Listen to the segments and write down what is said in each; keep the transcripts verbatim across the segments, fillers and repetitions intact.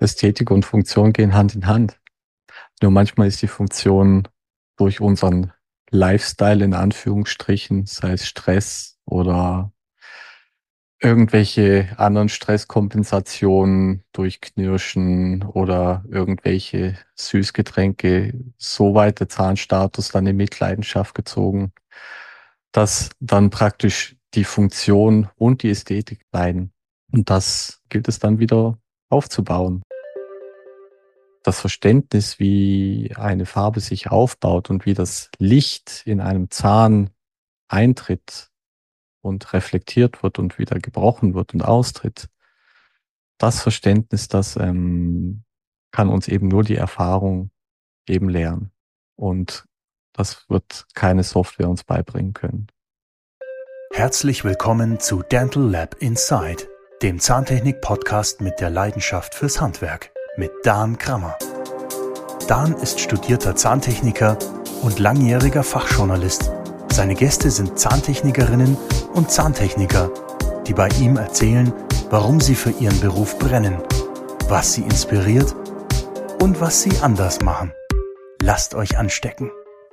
Ästhetik und Funktion gehen Hand in Hand. Nur manchmal ist die Funktion durch unseren Lifestyle in Anführungsstrichen, sei es Stress oder irgendwelche anderen Stresskompensationen durch Knirschen oder irgendwelche Süßgetränke, so weit der Zahnstatus dann in Mitleidenschaft gezogen, dass dann praktisch die Funktion und die Ästhetik leiden. Und das gilt es dann wieder aufzubauen. Das Verständnis, wie eine Farbe sich aufbaut und wie das Licht in einem Zahn eintritt und reflektiert wird und wieder gebrochen wird und austritt, das Verständnis, das ähm, kann uns eben nur die Erfahrung eben lehren. Und das wird keine Software uns beibringen können. Herzlich willkommen zu Dental Lab Inside, dem Zahntechnik-Podcast mit der Leidenschaft fürs Handwerk, mit Dan Krammer. Dan ist studierter Zahntechniker und langjähriger Fachjournalist. Seine Gäste sind Zahntechnikerinnen und Zahntechniker, die bei ihm erzählen, warum sie für ihren Beruf brennen, was sie inspiriert und was sie anders machen. Lasst euch anstecken.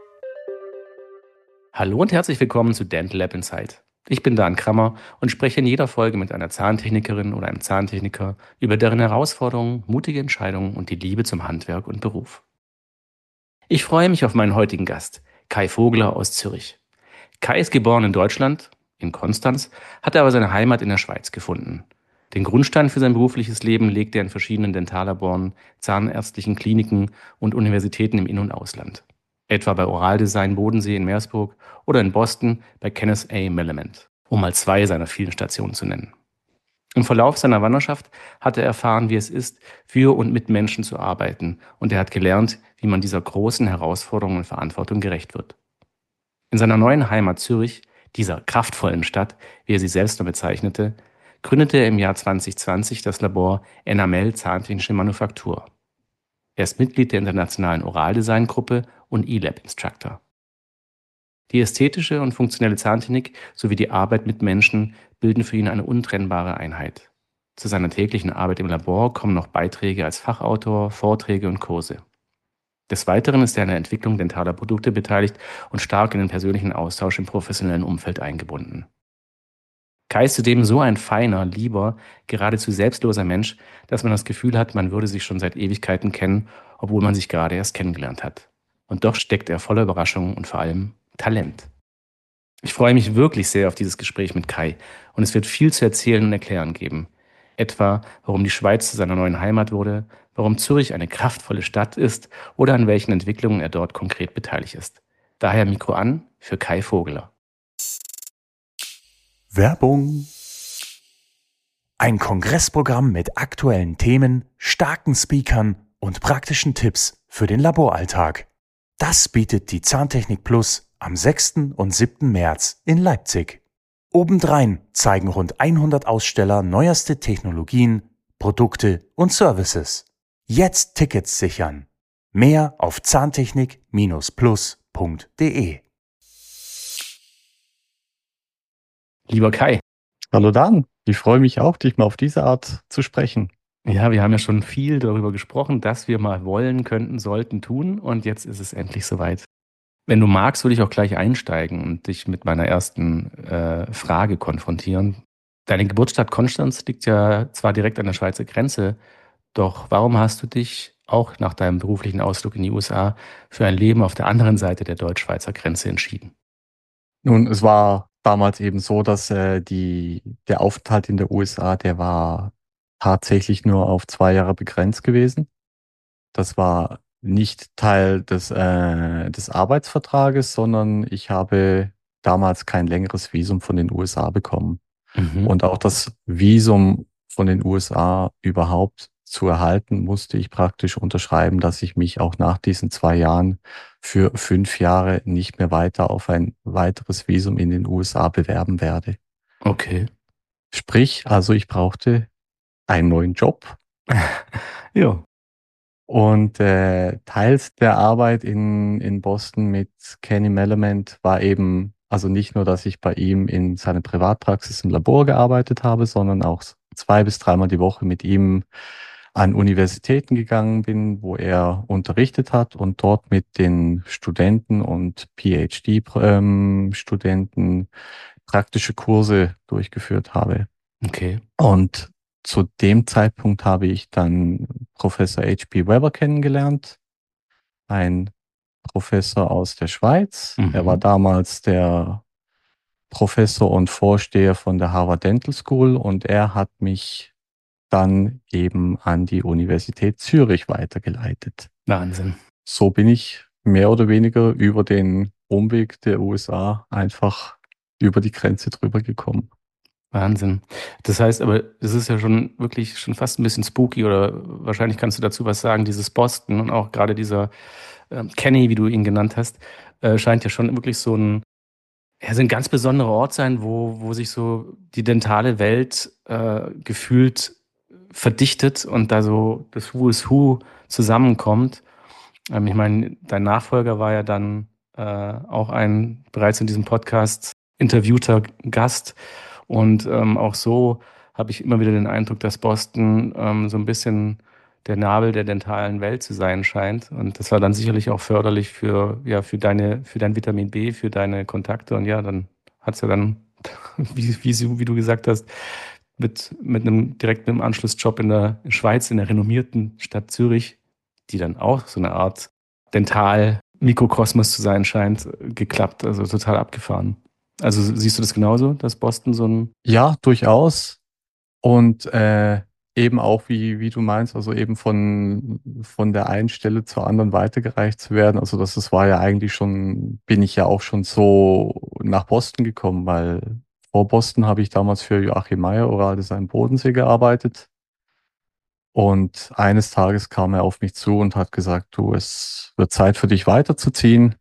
Hallo und herzlich willkommen zu Dental Lab Inside. Ich bin Dan Krammer und spreche in jeder Folge mit einer Zahntechnikerin oder einem Zahntechniker über deren Herausforderungen, mutige Entscheidungen und die Liebe zum Handwerk und Beruf. Ich freue mich auf meinen heutigen Gast, Kai Vogler aus Zürich. Kai ist geboren in Deutschland, in Konstanz, hat aber seine Heimat in der Schweiz gefunden. Den Grundstein für sein berufliches Leben legte er in verschiedenen Dentallaboren, zahnärztlichen Kliniken und Universitäten im In- und Ausland. Etwa bei Oral Design Bodensee in Meersburg oder in Boston bei Kenneth A. Millamant, um mal zwei seiner vielen Stationen zu nennen. Im Verlauf seiner Wanderschaft hat er erfahren, wie es ist, für und mit Menschen zu arbeiten, und er hat gelernt, wie man dieser großen Herausforderung und Verantwortung gerecht wird. In seiner neuen Heimat Zürich, dieser kraftvollen Stadt, wie er sie selbst noch bezeichnete, gründete er im Jahr zwanzig zwanzig das Labor Enamel Zahntechnische Manufaktur. Er ist Mitglied der internationalen Oral-Design-Gruppe und E-Lab-Instructor. Die ästhetische und funktionelle Zahntechnik sowie die Arbeit mit Menschen bilden für ihn eine untrennbare Einheit. Zu seiner täglichen Arbeit im Labor kommen noch Beiträge als Fachautor, Vorträge und Kurse. Des Weiteren ist er an der Entwicklung dentaler Produkte beteiligt und stark in den persönlichen Austausch im professionellen Umfeld eingebunden. Kai ist zudem so ein feiner, lieber, geradezu selbstloser Mensch, dass man das Gefühl hat, man würde sich schon seit Ewigkeiten kennen, obwohl man sich gerade erst kennengelernt hat. Und doch steckt er voller Überraschungen und vor allem Talent. Ich freue mich wirklich sehr auf dieses Gespräch mit Kai und es wird viel zu erzählen und erklären geben. Etwa, warum die Schweiz zu seiner neuen Heimat wurde, warum Zürich eine kraftvolle Stadt ist oder an welchen Entwicklungen er dort konkret beteiligt ist. Daher Mikro an für Kai Vogler. Werbung. Ein Kongressprogramm mit aktuellen Themen, starken Speakern und praktischen Tipps für den Laboralltag. Das bietet die Zahntechnik Plus am sechsten und siebten März in Leipzig. Obendrein zeigen rund hundert Aussteller neueste Technologien, Produkte und Services. Jetzt Tickets sichern. Mehr auf zahntechnik plus punkt de. Lieber Kai. Hallo Dan, ich freue mich auch, dich mal auf diese Art zu sprechen. Ja, wir haben ja schon viel darüber gesprochen, dass wir mal wollen, könnten, sollten, tun, und jetzt ist es endlich soweit. Wenn du magst, würde ich auch gleich einsteigen und dich mit meiner ersten äh, Frage konfrontieren. Deine Geburtsstadt Konstanz liegt ja zwar direkt an der Schweizer Grenze, doch warum hast du dich auch nach deinem beruflichen Ausflug in die U S A für ein Leben auf der anderen Seite der deutsch-Schweizer Grenze entschieden? Nun, es war damals eben so, dass äh, die, der Aufenthalt in der U S A, der war tatsächlich nur auf zwei Jahre begrenzt gewesen. Das war nicht Teil des, äh, des Arbeitsvertrages, sondern ich habe damals kein längeres Visum von den U S A bekommen. Mhm. Und auch das Visum von den U S A überhaupt zu erhalten, musste ich praktisch unterschreiben, dass ich mich auch nach diesen zwei Jahren für fünf Jahre nicht mehr weiter auf ein weiteres Visum in den U S A bewerben werde. Okay. Sprich, also ich brauchte einen neuen Job. Ja. Und äh, teils der Arbeit in, in Boston mit Kenny Millamant war eben, also nicht nur, dass ich bei ihm in seiner Privatpraxis im Labor gearbeitet habe, sondern auch zwei bis dreimal die Woche mit ihm an Universitäten gegangen bin, wo er unterrichtet hat und dort mit den Studenten und PhD-Studenten praktische Kurse durchgeführt habe. Okay. Und zu dem Zeitpunkt habe ich dann Professor H P Weber kennengelernt, ein Professor aus der Schweiz. Mhm. Er war damals der Professor und Vorsteher von der Harvard Dental School und er hat mich dann eben an die Universität Zürich weitergeleitet. Wahnsinn. So bin ich mehr oder weniger über den Umweg der U S A einfach über die Grenze drüber gekommen. Wahnsinn. Das heißt aber, es ist ja schon wirklich schon fast ein bisschen spooky oder wahrscheinlich kannst du dazu was sagen, dieses Boston und auch gerade dieser ähm, Kenny, wie du ihn genannt hast, äh, scheint ja schon wirklich so ein, ja, so ein ganz besonderer Ort sein, wo, wo sich so die dentale Welt äh, gefühlt verdichtet und da so das Who is Who zusammenkommt. Ähm, ich meine, dein Nachfolger war ja dann äh, auch ein bereits in diesem Podcast interviewter Gast. Und ähm, auch so habe ich immer wieder den Eindruck, dass Boston ähm, so ein bisschen der Nabel der dentalen Welt zu sein scheint. Und das war dann sicherlich auch förderlich für, ja, für deine, für dein Vitamin B, für deine Kontakte. Und ja, dann hat es ja dann, wie, wie, sie- wie du gesagt hast, mit, mit einem direkt einem Anschlussjob in der Schweiz, in der renommierten Stadt Zürich, die dann auch so eine Art Dental-Mikrokosmos zu sein scheint, geklappt. Also total abgefahren. Also siehst du das genauso, dass Boston so ein... Ja, durchaus. Und äh, eben auch, wie, wie du meinst, also eben von, von der einen Stelle zur anderen weitergereicht zu werden. Also das, das war ja eigentlich schon, bin ich ja auch schon so nach Boston gekommen, weil vor Boston habe ich damals für Joachim Meyer Oral Design Bodensee gearbeitet. Und eines Tages kam er auf mich zu und hat gesagt, du, es wird Zeit für dich weiterzuziehen.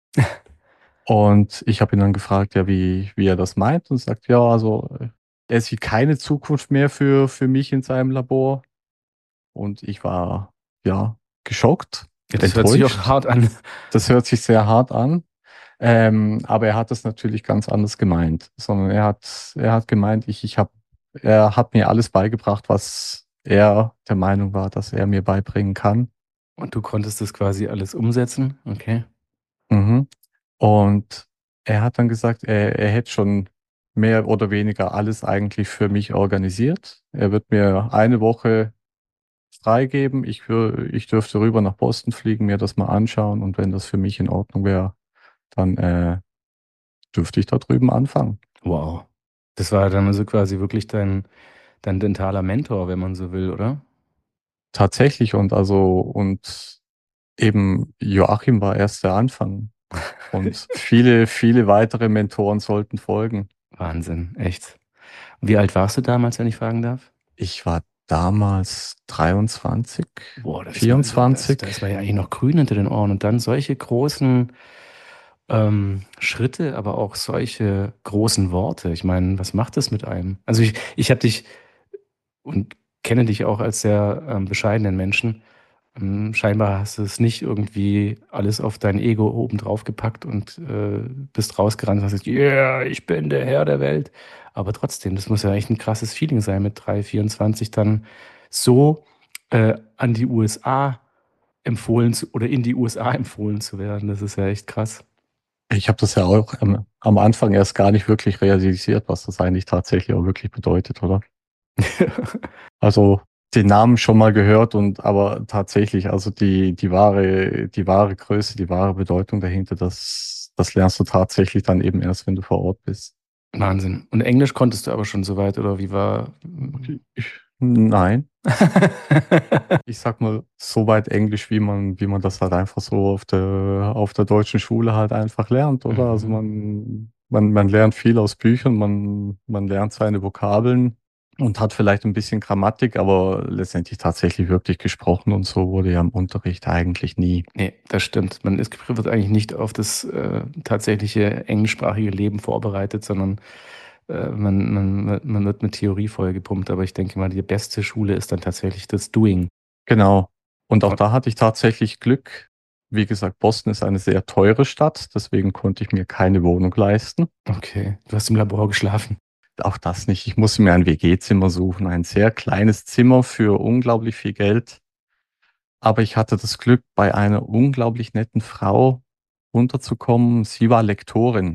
Und ich habe ihn dann gefragt, ja, wie, wie er das meint und sagt, ja, also äh, er sieht keine Zukunft mehr für, für mich in seinem Labor. Und ich war, ja, geschockt, Ja, das hört sich auch enttäuscht. hart an. Das hört sich sehr hart an. Ähm, aber er hat das natürlich ganz anders gemeint, sondern er hat, er hat gemeint, ich, ich hab, er hat mir alles beigebracht, was er der Meinung war, dass er mir beibringen kann. Und du konntest das quasi alles umsetzen? Okay. Mhm. Und er hat dann gesagt, er, er hätte schon mehr oder weniger alles eigentlich für mich organisiert. Er wird mir eine Woche freigeben. Ich, wür- ich dürfte rüber nach Boston fliegen, mir das mal anschauen und wenn das für mich in Ordnung wäre, dann äh, dürfte ich da drüben anfangen. Wow. Das war dann also quasi wirklich dein, dein dentaler Mentor, wenn man so will, oder? Tatsächlich und also und eben Joachim war erst der Anfang und viele, viele weitere Mentoren sollten folgen. Wahnsinn, echt. Wie alt warst du damals, wenn ich fragen darf? Ich war damals dreiundzwanzig, Boah, da ist man, das, vierundzwanzig. da ist man ja eigentlich noch grün hinter den Ohren. Und dann solche großen ähm, Schritte, aber auch solche großen Worte. Ich meine, was macht das mit einem? Also ich, ich habe dich und kenne dich auch als sehr ähm, bescheidenen Menschen. Ähm, scheinbar hast du es nicht irgendwie alles auf dein Ego oben drauf gepackt und äh, bist rausgerannt und hast gesagt, yeah, ich bin der Herr der Welt. Aber trotzdem, das muss ja echt ein krasses Feeling sein, mit drei vierundzwanzig dann so äh, an die U S A empfohlen zu, oder in die U S A empfohlen zu werden. Das ist ja echt krass. Ich habe das ja auch ähm, am Anfang erst gar nicht wirklich realisiert, was das eigentlich tatsächlich auch wirklich bedeutet, oder? Also den Namen schon mal gehört und aber tatsächlich, also die, die wahre, die wahre Größe, die wahre Bedeutung dahinter, das, das lernst du tatsächlich dann eben erst, wenn du vor Ort bist. Wahnsinn. Und Englisch konntest du aber schon soweit, oder wie war? Ich, nein, ich sag mal, so weit Englisch, wie man, wie man das halt einfach so auf der, auf der deutschen Schule halt einfach lernt, oder? Also Mhm. man, man, man lernt viel aus Büchern, man, man lernt seine Vokabeln und hat vielleicht ein bisschen Grammatik, aber letztendlich tatsächlich wirklich gesprochen und so wurde ja im Unterricht eigentlich nie. Nee, das stimmt. Man ist, wird eigentlich nicht auf das äh, tatsächliche englischsprachige Leben vorbereitet, sondern äh, man, man, man wird mit Theorie vollgepumpt. Aber ich denke mal, die beste Schule ist dann tatsächlich das Doing. Genau. Und auch Und- da hatte ich tatsächlich Glück. Wie gesagt, Boston ist eine sehr teure Stadt, deswegen konnte ich mir keine Wohnung leisten. Okay, du hast im Labor geschlafen. auch das nicht. Ich musste mir ein W G-Zimmer suchen, ein sehr kleines Zimmer für unglaublich viel Geld. Aber ich hatte das Glück, bei einer unglaublich netten Frau unterzukommen. Sie war Lektorin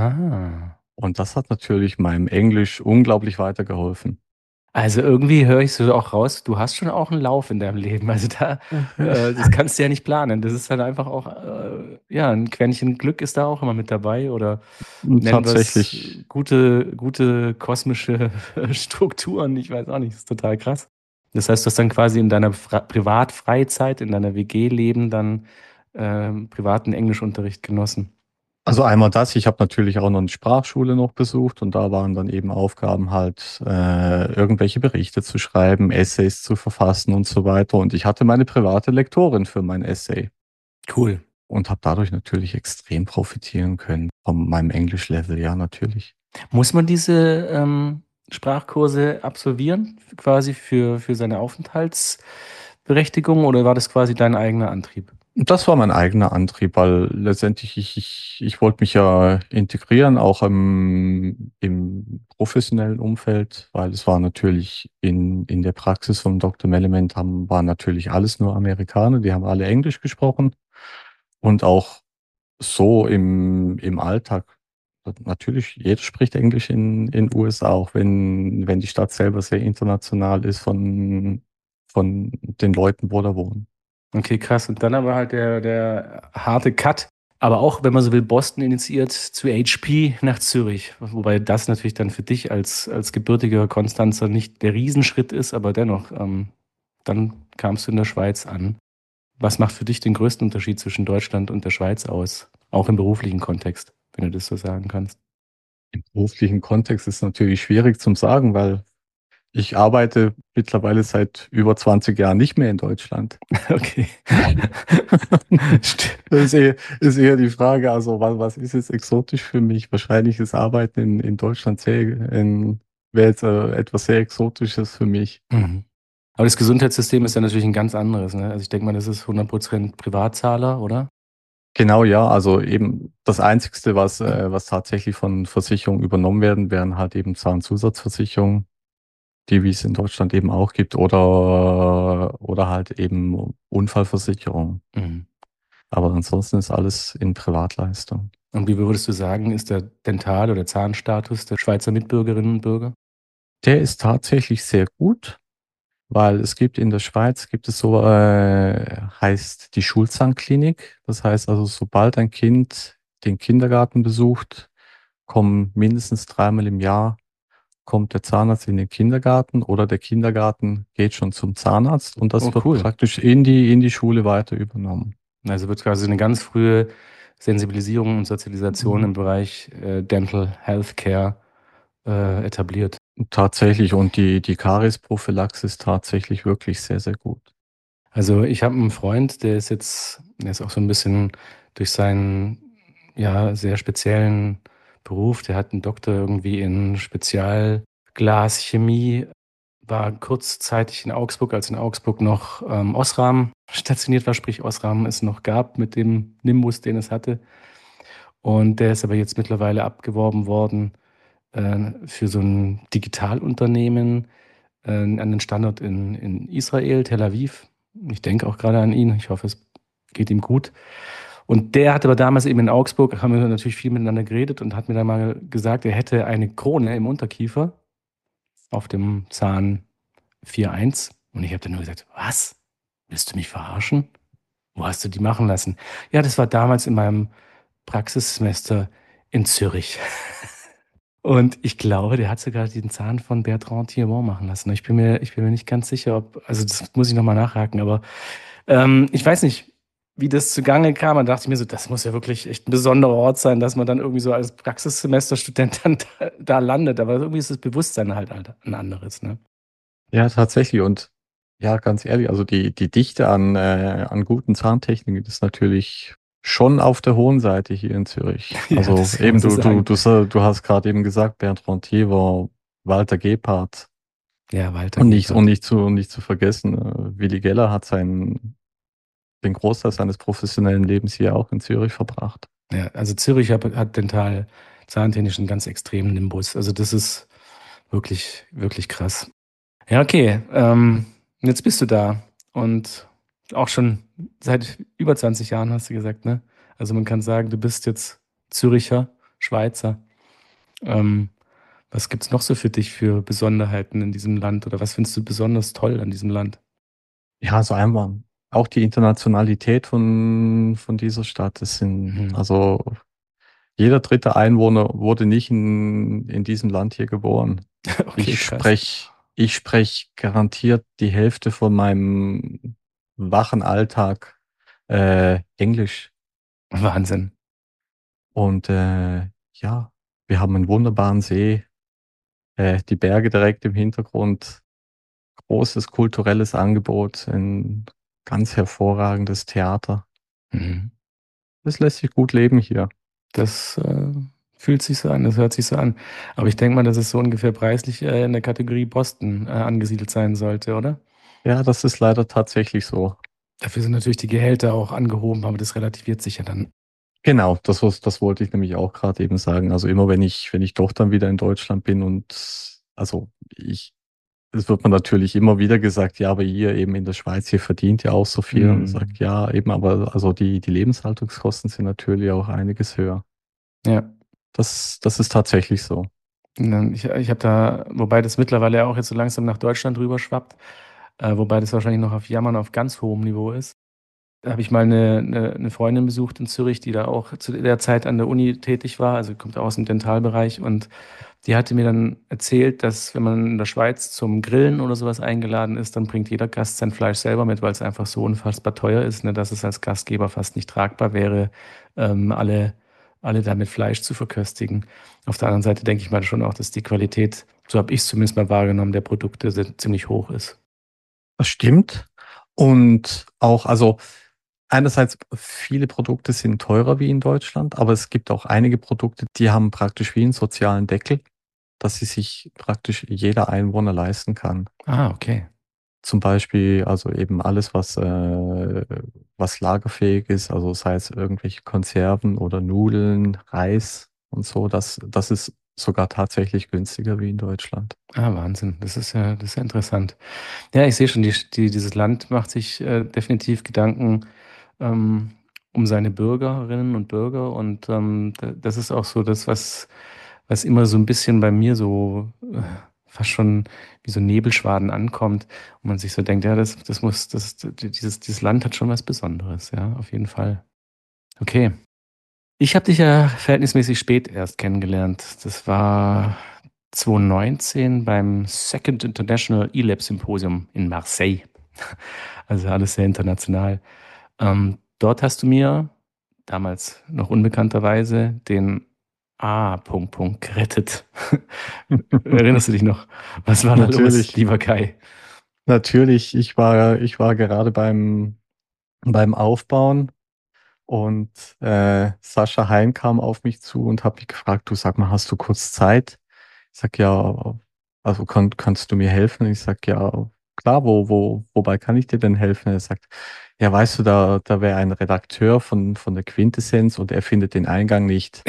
Ah. und das hat natürlich meinem Englisch unglaublich weitergeholfen. Also irgendwie höre ich so auch raus, du hast schon auch einen Lauf in deinem Leben. Also da, äh, das kannst du ja nicht planen. Das ist halt einfach auch, äh, ja, ein Quäntchen Glück ist da auch immer mit dabei oder nennen wir es Tatsächlich. gute, gute kosmische Strukturen. Ich weiß auch nicht, das ist total krass. Das heißt, du hast dann quasi in deiner Fra Privatfreizeit, in deiner W G-Leben dann ähm, privaten Englischunterricht genossen. Also einmal das, ich habe natürlich auch noch eine Sprachschule noch besucht und da waren dann eben Aufgaben halt, äh, irgendwelche Berichte zu schreiben, Essays zu verfassen und so weiter. Und ich hatte meine private Lektorin für mein Essay Cool. und habe dadurch natürlich extrem profitieren können von meinem Englisch-Level, ja, natürlich. Muss man diese ähm, Sprachkurse absolvieren, quasi für, für seine Aufenthaltsberechtigung, oder war das quasi dein eigener Antrieb? Das war mein eigener Antrieb, weil letztendlich ich, ich, ich wollte mich ja integrieren, auch im, im professionellen Umfeld, weil es war natürlich in, in der Praxis vom Doktor Melement haben, waren natürlich alles nur Amerikaner, die haben alle Englisch gesprochen und auch so im, im Alltag. Natürlich, jeder spricht Englisch in in U S A, auch wenn, wenn die Stadt selber sehr international ist von, von den Leuten, wo da wohnen. Okay, krass. Und dann aber halt der, der harte Cut. Aber auch, wenn man so will, Boston initiiert zu H P nach Zürich. Wobei das natürlich dann für dich als, als gebürtiger Konstanzer nicht der Riesenschritt ist, aber dennoch, ähm, dann kamst du in der Schweiz an. Was macht für dich den größten Unterschied zwischen Deutschland und der Schweiz aus? Auch im beruflichen Kontext, wenn du das so sagen kannst. Im beruflichen Kontext ist natürlich schwierig zum sagen, weil ich arbeite mittlerweile seit über zwanzig Jahren nicht mehr in Deutschland. Okay. Das ist eher, ist eher die Frage, also was, was ist jetzt exotisch für mich? Wahrscheinlich ist Arbeiten in, in Deutschland sehr, in, wäre jetzt äh, etwas sehr Exotisches für mich. Mhm. Aber das Gesundheitssystem ist ja natürlich ein ganz anderes, ne? Also ich denke mal, das ist hundert Prozent Privatzahler, oder? Genau, ja, also eben das Einzigste, was, äh, was tatsächlich von Versicherungen übernommen werden, wären halt eben Zahnzusatzversicherungen, die, wie es in Deutschland eben auch gibt, oder, oder halt eben Unfallversicherung. Mhm. Aber ansonsten ist alles in Privatleistung. Und wie würdest du sagen, ist der Dental- oder Zahnstatus der Schweizer Mitbürgerinnen und Bürger? Der ist tatsächlich sehr gut, weil es gibt in der Schweiz, gibt es so, äh, heißt die Schulzahnklinik. Das heißt also, sobald ein Kind den Kindergarten besucht, kommen mindestens dreimal im Jahr kommt der Zahnarzt in den Kindergarten oder der Kindergarten geht schon zum Zahnarzt und Oh, das wird cool. praktisch in die, in die Schule weiter übernommen. Also wird quasi eine ganz frühe Sensibilisierung und Sozialisation Mhm. im Bereich äh, Dental Healthcare äh, etabliert. Tatsächlich, und die, die Kariesprophylaxe ist tatsächlich wirklich sehr, sehr gut. Also ich habe einen Freund, der ist jetzt, der ist auch so ein bisschen durch seinen, ja, sehr speziellen Beruf, der hat einen Doktor irgendwie in Spezialglaschemie, war kurzzeitig in Augsburg, als in Augsburg noch ähm, Osram stationiert war, sprich Osram es noch gab mit dem Nimbus, den es hatte. Und der ist aber jetzt mittlerweile abgeworben worden äh, für so ein Digitalunternehmen äh, an den Standort in, in Israel, Tel Aviv. Ich denke auch gerade an ihn. Ich hoffe, es geht ihm gut. Und der hat aber damals eben in Augsburg, haben wir natürlich viel miteinander geredet und hat mir dann mal gesagt, er hätte eine Krone im Unterkiefer auf dem Zahn vier eins. Und ich habe dann nur gesagt, was? Willst du mich verarschen? Wo hast du die machen lassen? Ja, das war damals in meinem Praxissemester in Zürich. Und ich glaube, der hat sogar den Zahn von Bertrand Thielmont machen lassen. Ich bin mir, ich bin mir nicht ganz sicher, ob, also das muss ich nochmal nachhaken, aber ähm, ich weiß nicht, wie das zugange kam. Da dachte ich mir so, das muss ja wirklich echt ein besonderer Ort sein, dass man dann irgendwie so als Praxissemesterstudent dann da, da landet. Aber irgendwie ist das Bewusstsein halt ein anderes, ne? Ja, tatsächlich. Und ja, ganz ehrlich, also die, die Dichte an, äh, an guten Zahntechniken ist natürlich schon auf der hohen Seite hier in Zürich. Ja, Also das kann man eben, so du, du, sagen. du, sa- du hast gerade eben gesagt, Bertrand Thier, Walter Gebhardt. Ja, Walter Und nicht, und Gebhardt. nicht zu, und nicht zu vergessen, äh, Willi Geller hat seinen, den Großteil seines professionellen Lebens hier auch in Zürich verbracht. Ja, also Zürich hat, hat dental zahntechnisch einen ganz extremen Nimbus. Also das ist Wirklich, wirklich krass. Ja, okay. Ähm, jetzt bist du da und auch schon seit über zwanzig Jahren, hast du gesagt, ne? Also man kann sagen, du bist jetzt Züricher, Schweizer. Ähm, was gibt's noch so für dich für Besonderheiten in diesem Land oder was findest du besonders toll an diesem Land? Ja, also einmal auch die Internationalität von, von dieser Stadt. Es sind, Mhm. also jeder dritte Einwohner wurde nicht in, in diesem Land hier geboren. Okay, Ich krass. spreche, ich spreche garantiert die Hälfte von meinem wachen Alltag äh, Englisch. Wahnsinn. Und äh, ja, wir haben einen wunderbaren See, äh, die Berge direkt im Hintergrund, großes kulturelles Angebot, ein ganz hervorragendes Theater. Mhm. Es lässt sich gut leben hier. Das äh, fühlt sich so an, das hört sich so an. Aber ich denke mal, dass es so ungefähr preislich äh, in der Kategorie Boston äh, angesiedelt sein sollte, oder? Ja, das ist leider tatsächlich so. Dafür sind natürlich die Gehälter auch angehoben, aber das relativiert sich ja dann. Genau, das, was- das wollte ich nämlich auch gerade eben sagen. Also immer wenn ich, wenn ich doch dann wieder in Deutschland bin und also ich, es wird mir natürlich immer wieder gesagt, ja, aber ihr eben in der Schweiz, hier verdient ja auch so viel und Mhm. sagt, ja, eben, aber also die, die Lebenshaltungskosten sind natürlich auch einiges höher. Ja. Das, das ist tatsächlich so. Und dann- Ich, ich habe da, wobei das mittlerweile auch jetzt so langsam nach Deutschland rüber schwappt, äh, wobei das wahrscheinlich noch auf Jammern auf ganz hohem Niveau ist. Da habe ich mal eine, eine, eine Freundin besucht in Zürich, die da auch zu der Zeit an der Uni tätig war, also kommt aus dem Dentalbereich und die hatte mir dann erzählt, dass wenn man in der Schweiz zum Grillen oder sowas eingeladen ist, dann bringt jeder Gast sein Fleisch selber mit, weil es einfach so unfassbar teuer ist, ne, dass es als Gastgeber fast nicht tragbar wäre, ähm, alle, alle da mit Fleisch zu verköstigen. Auf der anderen Seite denke ich mal schon auch, dass die Qualität, so habe ich es zumindest mal wahrgenommen, der Produkte sehr- ziemlich hoch ist. Das stimmt. Und auch, also einerseits, viele Produkte sind teurer wie in Deutschland, aber es gibt auch einige Produkte, die haben praktisch wie einen sozialen Deckel, dass sie sich praktisch jeder Einwohner leisten kann. Ah, okay. Zum Beispiel, also eben alles, was, äh, was lagerfähig ist, also sei es irgendwelche Konserven oder Nudeln, Reis und so, das, das ist sogar tatsächlich günstiger wie in Deutschland. Ah, Wahnsinn. Das ist ja, das ist ja interessant. Ja, ich sehe schon, die, die, dieses Land macht sich äh, definitiv Gedanken ähm, um seine Bürgerinnen und Bürger. Und ähm, da- das ist auch so das, was, was immer so ein bisschen bei mir so äh, fast schon wie so Nebelschwaden ankommt. Und man sich so denkt, ja, das, das muss, das, dieses, dieses Land hat schon was Besonderes, ja, auf jeden Fall. Okay. Ich habe dich ja verhältnismäßig spät erst kennengelernt. Das war zwanzig neunzehn beim Second International E-Lab Symposium in Marseille. Also alles sehr international. Ähm, dort hast du mir damals noch unbekannterweise den A. Punkt, Punkt gerettet. Erinnerst du dich noch? Was war da los, Natürlich, lieber Kai? natürlich, ich war, ich war gerade beim, beim Aufbauen. Und äh, Sascha Hein kam auf mich zu und hat mich gefragt, du sag mal, hast du kurz Zeit? Ich sag ja, also kann, kannst du mir helfen? Ich sag ja, klar, wo, wo, wobei kann ich dir denn helfen? Er sagt, ja, weißt du, da, da wäre ein Redakteur von, von der Quintessenz und er findet den Eingang nicht.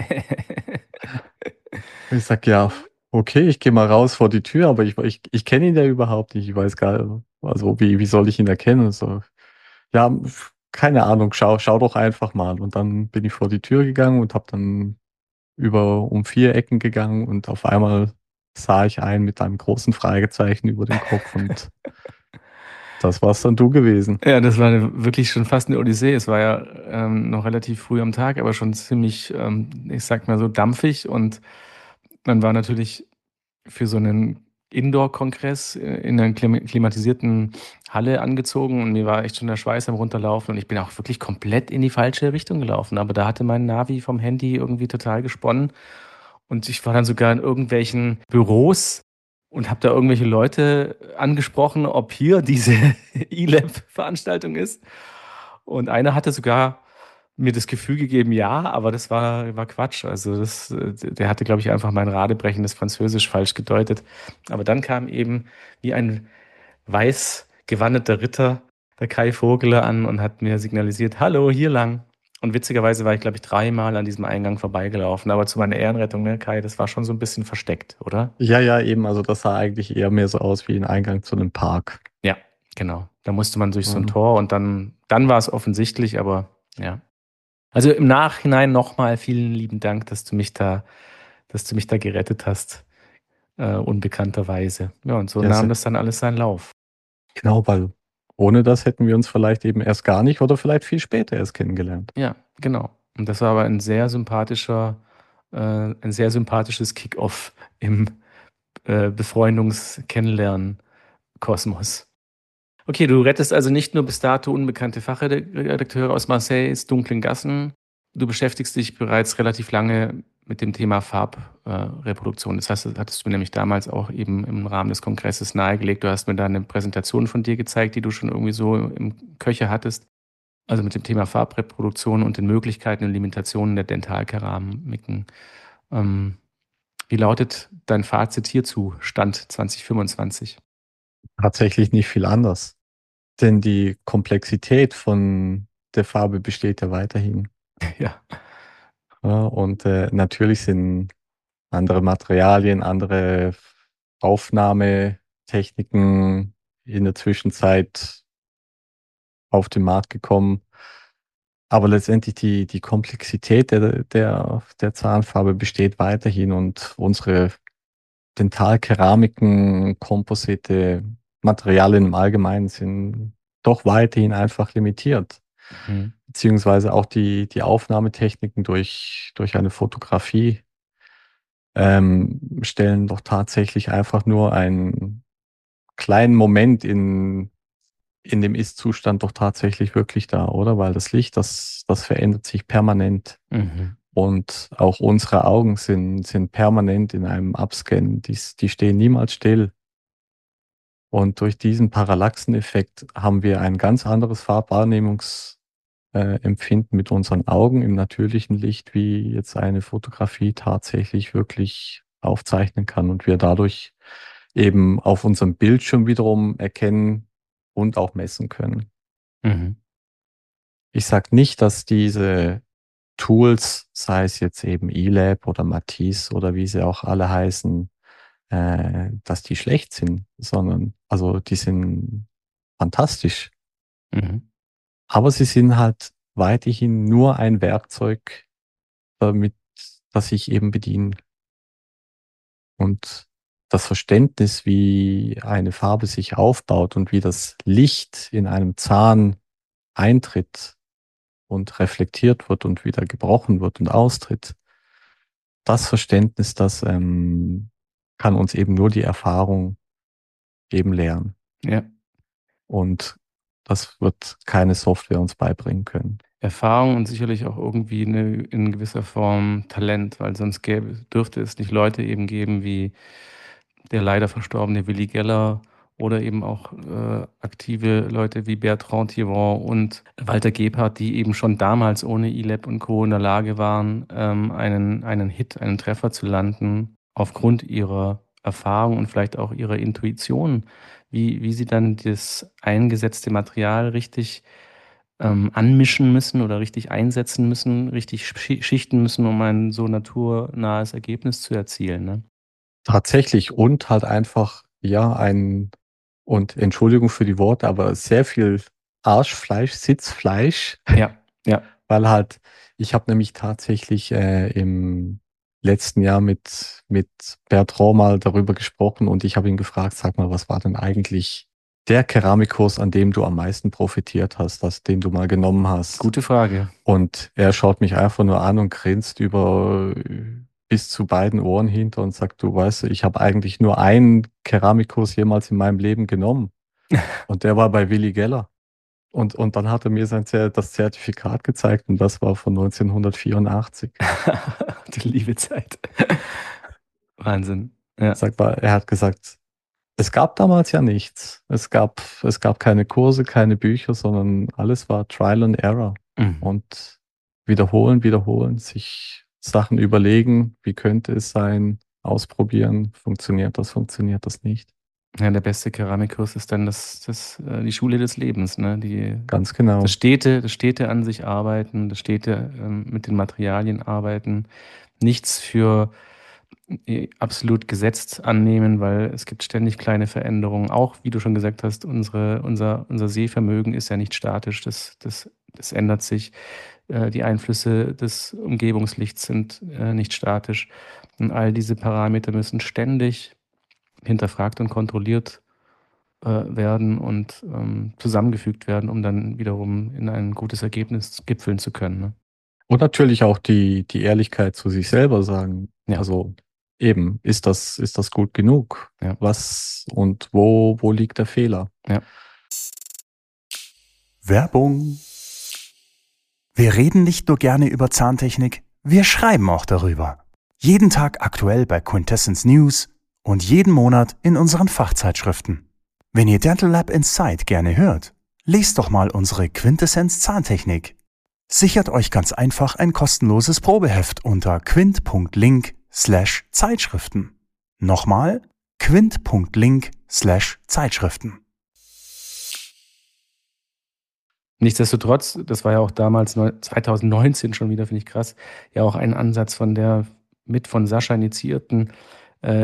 Ich sag ja, okay, ich gehe mal raus vor die Tür, aber ich, ich, ich kenne ihn ja überhaupt nicht. Ich weiß gar nicht, also wie, wie soll ich ihn erkennen? So, ja, keine Ahnung, schau, schau doch einfach mal. Und dann bin ich vor die Tür gegangen und habe dann über um vier Ecken gegangen und auf einmal sah ich einen mit einem großen Fragezeichen über dem Kopf und das war's dann du gewesen. Ja, das war eine, wirklich schon fast eine Odyssee. Es war ja ähm, noch relativ früh am Tag, aber schon ziemlich, ähm, ich sag mal so, dampfig. Und man war natürlich für so einen Indoor-Kongress äh, in einer klim- klimatisierten Halle angezogen und mir war echt schon der Schweiß am Runterlaufen und ich bin auch wirklich komplett in die falsche Richtung gelaufen. Aber da hatte mein Navi vom Handy irgendwie total gesponnen und ich war dann sogar in irgendwelchen Büros und habe da irgendwelche Leute angesprochen, ob hier diese E-Lab-Veranstaltung ist. Und einer hatte sogar mir das Gefühl gegeben, ja, aber das war, war Quatsch. Also das, äh, der hatte, glaube ich, einfach mein radebrechendes Französisch falsch gedeutet. Aber dann kam eben wie ein weiß gewandeter Ritter der Kai Vogele an und hat mir signalisiert, hallo, hier lang. Und witzigerweise war ich, glaube ich, dreimal an diesem Eingang vorbeigelaufen. Aber zu meiner Ehrenrettung, ne, Kai, das war schon so ein bisschen versteckt, oder? Ja, ja, eben, also das sah eigentlich eher mehr so aus wie ein Eingang zu einem Park. Ja, genau. Da musste man durch so ein Mhm. Tor und dann, dann war es offensichtlich, aber ja. Also im Nachhinein nochmal vielen lieben Dank, dass du mich da, dass du mich da gerettet hast, äh, unbekannterweise. Ja, und so Ja, nahm sehr, das dann alles seinen Lauf. genau, weil ohne das hätten wir uns vielleicht eben erst gar nicht oder vielleicht viel später erst kennengelernt. Ja, genau. Und das war aber ein sehr sympathischer, äh, ein sehr sympathisches Kick-off im äh, Befreundungs-Kennenlernen-Kosmos. Okay, du rettest also nicht nur bis dato unbekannte Fachredakteure aus Marseilles dunklen Gassen. Du beschäftigst dich bereits relativ lange mit dem Thema Farbreproduktion. Das heißt, das hattest du mir nämlich damals auch eben im Rahmen des Kongresses nahegelegt. Du hast mir da eine Präsentation von dir gezeigt, die du schon irgendwie so im Köcher hattest. Also mit dem Thema Farbreproduktion und den Möglichkeiten und Limitationen der Dentalkeramiken. Ähm, wie lautet dein Fazit hierzu, Stand zwanzig fünfundzwanzig? Tatsächlich nicht viel anders. Denn die Komplexität von der Farbe besteht ja weiterhin. Ja. Ja, und äh, natürlich sind andere Materialien, andere Aufnahmetechniken in der Zwischenzeit auf den Markt gekommen. Aber letztendlich die, die Komplexität der, der, der Zahnfarbe besteht weiterhin und unsere Dentalkeramiken, Komposite, Materialien im Allgemeinen sind doch weiterhin einfach limitiert. Mhm. Beziehungsweise auch die, die Aufnahmetechniken durch, durch eine Fotografie ähm, stellen doch tatsächlich einfach nur einen kleinen Moment in, in dem Ist-Zustand doch tatsächlich wirklich dar, oder? Weil das Licht, das, das verändert sich permanent. Mhm. Und auch unsere Augen sind, sind permanent in einem Upscan. Die, die stehen niemals still. Und durch diesen Parallaxeneffekt haben wir ein ganz anderes Farbwahrnehmungsempfinden äh, Empfinden mit unseren Augen im natürlichen Licht, wie jetzt eine Fotografie tatsächlich wirklich aufzeichnen kann und wir dadurch eben auf unserem Bildschirm wiederum erkennen und auch messen können. Mhm. Ich sage nicht, dass diese Tools, sei es jetzt eben E-Lab oder Matisse oder wie sie auch alle heißen, äh, dass die schlecht sind, sondern also die sind fantastisch. Mhm. Aber sie sind halt weiterhin nur ein Werkzeug, damit, das ich eben bediene. Und das Verständnis, wie eine Farbe sich aufbaut und wie das Licht in einem Zahn eintritt und reflektiert wird und wieder gebrochen wird und austritt, das Verständnis, das ähm, kann uns eben nur die Erfahrung eben lehren. Ja. Und das wird keine Software uns beibringen können. Erfahrung und sicherlich auch irgendwie eine, in gewisser Form Talent, weil sonst gäbe, dürfte es nicht Leute eben geben wie der leider verstorbene Willi Geller oder eben auch äh, aktive Leute wie Bertrand Thieron und Walter Gebhardt, die eben schon damals ohne E-Lab und Co. in der Lage waren, ähm, einen, einen Hit, einen Treffer zu landen, aufgrund ihrer Erfahrung und vielleicht auch ihrer Intuition, wie, wie sie dann das eingesetzte Material richtig ähm, anmischen müssen oder richtig einsetzen müssen, richtig schi- schichten müssen, um ein so naturnahes Ergebnis zu erzielen. Ne? Tatsächlich und halt einfach, ja, ein, und Entschuldigung für die Worte, aber sehr viel Arschfleisch, Sitzfleisch, Ja, ja. weil halt, ich habe nämlich tatsächlich äh, im letzten Jahr mit, mit Bertrand mal darüber gesprochen und ich habe ihn gefragt, sag mal, was war denn eigentlich der Keramikkurs, an dem du am meisten profitiert hast, das, den du mal genommen hast? Gute Frage. Und er schaut mich einfach nur an und grinst über bis zu beiden Ohren hinter und sagt, du weißt, ich habe eigentlich nur einen Keramikkurs jemals in meinem Leben genommen. Und der war bei Willi Geller. Und, und dann hat er mir sein, Zer- das Zertifikat gezeigt und das war von neunzehnhundertvierundachtzig. Die liebe Zeit. Wahnsinn. Ja. Sag mal, er hat gesagt, es gab damals ja nichts. Es gab, es gab keine Kurse, keine Bücher, sondern alles war Trial and Error. Mhm. Und wiederholen, wiederholen, sich Sachen überlegen, wie könnte es sein, ausprobieren, funktioniert das, funktioniert das nicht. Ja, der beste Keramikkurs ist dann das das, äh, die Schule des Lebens, ne? Die Ganz genau. das stete das stete an sich arbeiten, das stete, ähm, mit den Materialien arbeiten, nichts für äh, absolut gesetzt annehmen, weil es gibt ständig kleine Veränderungen. Auch, wie du schon gesagt hast, unsere unser unser Sehvermögen ist ja nicht statisch, das das das ändert sich. Äh, die Einflüsse des Umgebungslichts sind, äh, nicht statisch. Und all diese Parameter müssen ständig hinterfragt und kontrolliert äh, werden und ähm, zusammengefügt werden, um dann wiederum in ein gutes Ergebnis gipfeln zu können. Ne? Und natürlich auch die, die Ehrlichkeit zu sich selber sagen. Ja, Also eben, ist das, ist das gut genug? ja, Was und wo, wo liegt der Fehler? ja. Werbung. Wir reden nicht nur gerne über Zahntechnik, wir schreiben auch darüber. Jeden Tag aktuell bei Quintessence News und jeden Monat in unseren Fachzeitschriften. Wenn ihr Dental Lab Inside gerne hört, lest doch mal unsere Quintessenz Zahntechnik. Sichert euch ganz einfach ein kostenloses Probeheft unter quint.link slash Zeitschriften. Nochmal quint.link slash Zeitschriften. Nichtsdestotrotz, das war ja auch damals zwanzig neunzehn schon wieder, finde ich krass, ja auch ein Ansatz von der mit von Sascha initiierten äh,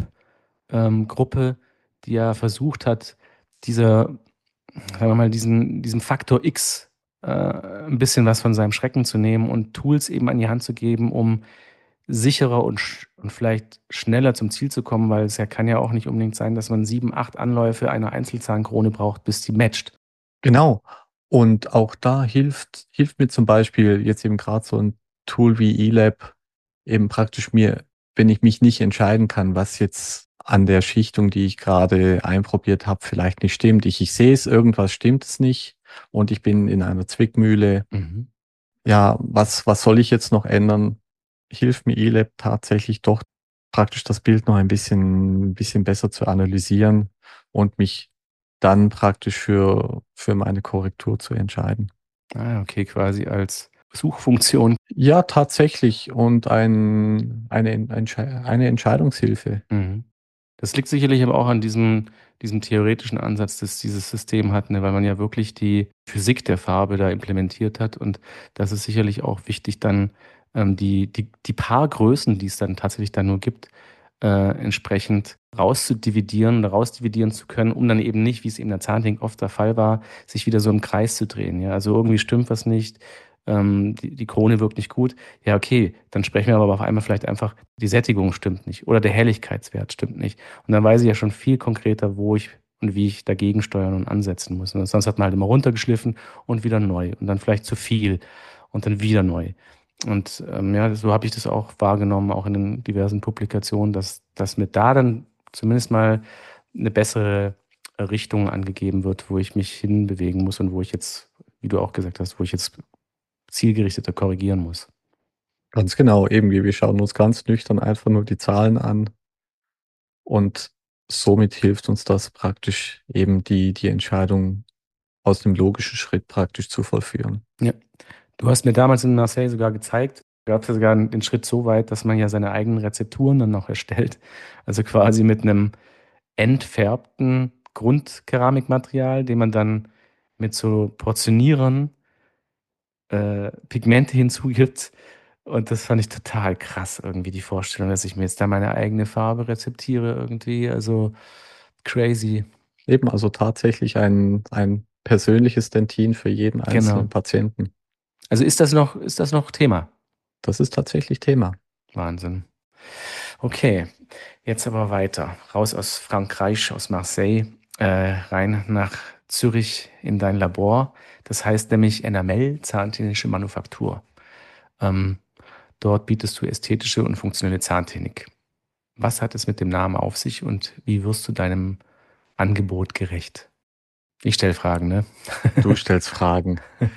E-Lab-Gruppe, ähm, die ja versucht hat, dieser, sagen wir mal, diesen, diesem Faktor X äh, ein bisschen was von seinem Schrecken zu nehmen und Tools eben an die Hand zu geben, um sicherer und, sch und vielleicht schneller zum Ziel zu kommen, weil es ja kann ja auch nicht unbedingt sein, dass man sieben, acht Anläufe einer Einzelzahnkrone braucht, bis die matcht. Genau. Und auch da hilft, hilft mir zum Beispiel jetzt eben gerade so ein Tool wie E-Lab eben praktisch mir, wenn ich mich nicht entscheiden kann, was jetzt an der Schichtung, die ich gerade einprobiert habe, vielleicht nicht stimmt. Ich, ich sehe es, irgendwas stimmt es nicht und ich bin in einer Zwickmühle. Mhm. Ja, was, was soll ich jetzt noch ändern? Hilft mir E-Lab tatsächlich doch praktisch das Bild noch ein bisschen, ein bisschen besser zu analysieren und mich dann praktisch für, für meine Korrektur zu entscheiden. Ah, okay, quasi als Suchfunktion. Ja, tatsächlich. Und ein, eine, Entsche- eine Entscheidungshilfe. Mhm. Das liegt sicherlich aber auch an diesem, diesem theoretischen Ansatz, das dieses System hat, ne, weil man ja wirklich die Physik der Farbe da implementiert hat. Und das ist sicherlich auch wichtig, dann ähm, die, die, die paar Größen, die es dann tatsächlich dann nur gibt, äh, entsprechend rauszudividieren oder rausdividieren zu können, um dann eben nicht, wie es eben in der Zahntechnik oft der Fall war, sich wieder so im Kreis zu drehen. Ja? Also irgendwie stimmt was nicht, ähm, die, die Krone wirkt nicht gut. Ja, okay, dann sprechen wir aber auf einmal vielleicht einfach, die Sättigung stimmt nicht oder der Helligkeitswert stimmt nicht. Und dann weiß ich ja schon viel konkreter, wo ich und wie ich dagegen steuern und ansetzen muss. Und sonst hat man halt immer runtergeschliffen und wieder neu und dann vielleicht zu viel und dann wieder neu. Und ähm, ja, so habe ich das auch wahrgenommen, auch in den diversen Publikationen, dass, dass mir da dann zumindest mal eine bessere Richtung angegeben wird, wo ich mich hinbewegen muss und wo ich jetzt, wie du auch gesagt hast, wo ich jetzt zielgerichteter korrigieren muss. Ganz genau, eben, wir wir schauen uns ganz nüchtern einfach nur die Zahlen an und somit hilft uns das praktisch eben die, die Entscheidung aus dem logischen Schritt praktisch zu vollführen. Ja. Du hast mir damals in Marseille sogar gezeigt, gab es ja sogar den Schritt so weit, dass man ja seine eigenen Rezepturen dann noch erstellt. Also quasi mit einem entfärbten Grundkeramikmaterial, den man dann mit so Portionierern äh, Pigmente hinzugibt. Und das fand ich total krass, irgendwie die Vorstellung, dass ich mir jetzt da meine eigene Farbe rezeptiere irgendwie. Also crazy. Eben, also tatsächlich ein, ein persönliches Dentin für jeden Genau. einzelnen Patienten. Also ist das noch, ist das noch Thema? Das ist tatsächlich Thema. Wahnsinn. Okay, jetzt aber weiter. Raus aus Frankreich, aus Marseille, äh, rein nach Zürich in dein Labor. Das heißt nämlich Enamel, Zahntechnische Manufaktur. Ähm, dort bietest du ästhetische und funktionelle Zahntechnik. Was hat es mit dem Namen auf sich und wie wirst du deinem Angebot gerecht? Ich stelle Fragen, ne? Du stellst Fragen.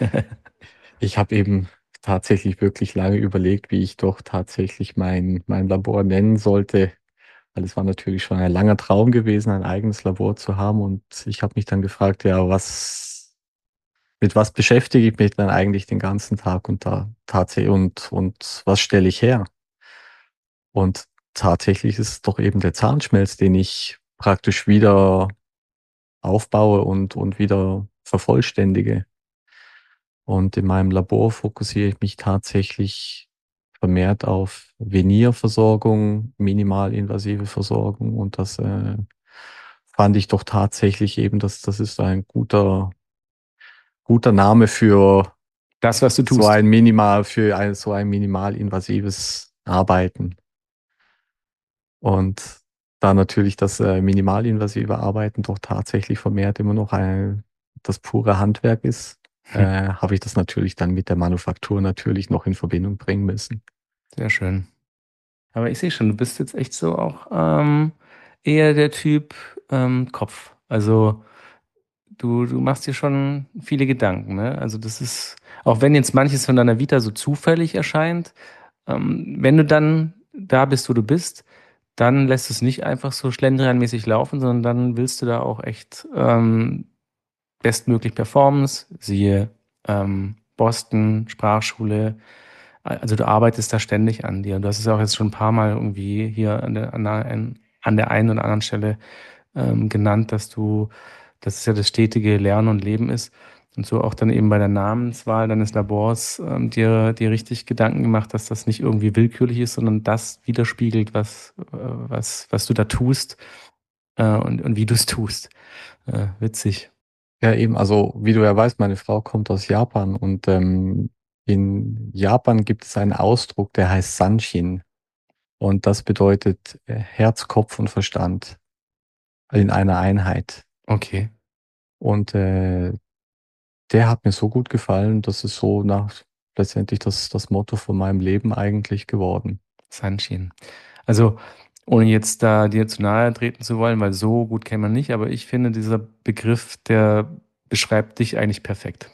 Ich habe eben tatsächlich wirklich lange überlegt, wie ich doch tatsächlich mein, mein Labor nennen sollte. Weil es war natürlich schon ein langer Traum gewesen, ein eigenes Labor zu haben. Und ich habe mich dann gefragt, ja, was, mit was beschäftige ich mich dann eigentlich den ganzen Tag und da tatsächlich und, und was stelle ich her? Und tatsächlich ist es doch eben der Zahnschmelz, den ich praktisch wieder aufbaue und, und wieder vervollständige. Und in meinem Labor fokussiere ich mich tatsächlich vermehrt auf Venierversorgung, minimalinvasive Versorgung. Und das äh, fand ich doch tatsächlich eben, dass das ist ein guter, guter Name für Das, was du so tust. ein Minimal, für ein, so ein minimalinvasives Arbeiten. Und da natürlich das äh, minimalinvasive Arbeiten doch tatsächlich vermehrt immer noch ein, das pure Handwerk ist, äh, Hm, habe ich das natürlich dann mit der Manufaktur natürlich noch in Verbindung bringen müssen. sehr schön. Aber ich sehe schon, du bist jetzt echt so auch ähm, eher der Typ ähm, Kopf. Also du, du machst dir schon viele Gedanken, ne? Also das ist, auch wenn jetzt manches von deiner Vita so zufällig erscheint, ähm, wenn du dann da bist, wo du bist, dann lässt es nicht einfach so schlendrianmäßig laufen, sondern dann willst du da auch echt ähm, bestmöglich Performance, siehe ähm, Boston, Sprachschule. Also du arbeitest da ständig an dir. Und du hast es auch jetzt schon ein paar Mal irgendwie hier an der, an der, an der einen oder anderen Stelle ähm, genannt, dass du, dass es ja das stetige Lernen und Leben ist. Und so auch dann eben bei der Namenswahl deines Labors ähm, dir, dir richtig Gedanken gemacht, dass das nicht irgendwie willkürlich ist, sondern das widerspiegelt, was, äh, was, was du da tust äh, und, und wie du es tust. Äh, witzig. Ja, eben, also wie du ja weißt, meine Frau kommt aus Japan und ähm, in Japan gibt es einen Ausdruck, der heißt Sanshin. Und das bedeutet äh, Herz, Kopf und Verstand in einer Einheit. Okay. Und äh, der hat mir so gut gefallen, dass es so nach letztendlich das, das Motto von meinem Leben eigentlich geworden. Sanshin. Also, ohne jetzt da dir zu nahe treten zu wollen, weil so gut kennt man nicht, aber ich finde, dieser Begriff, der beschreibt dich eigentlich perfekt.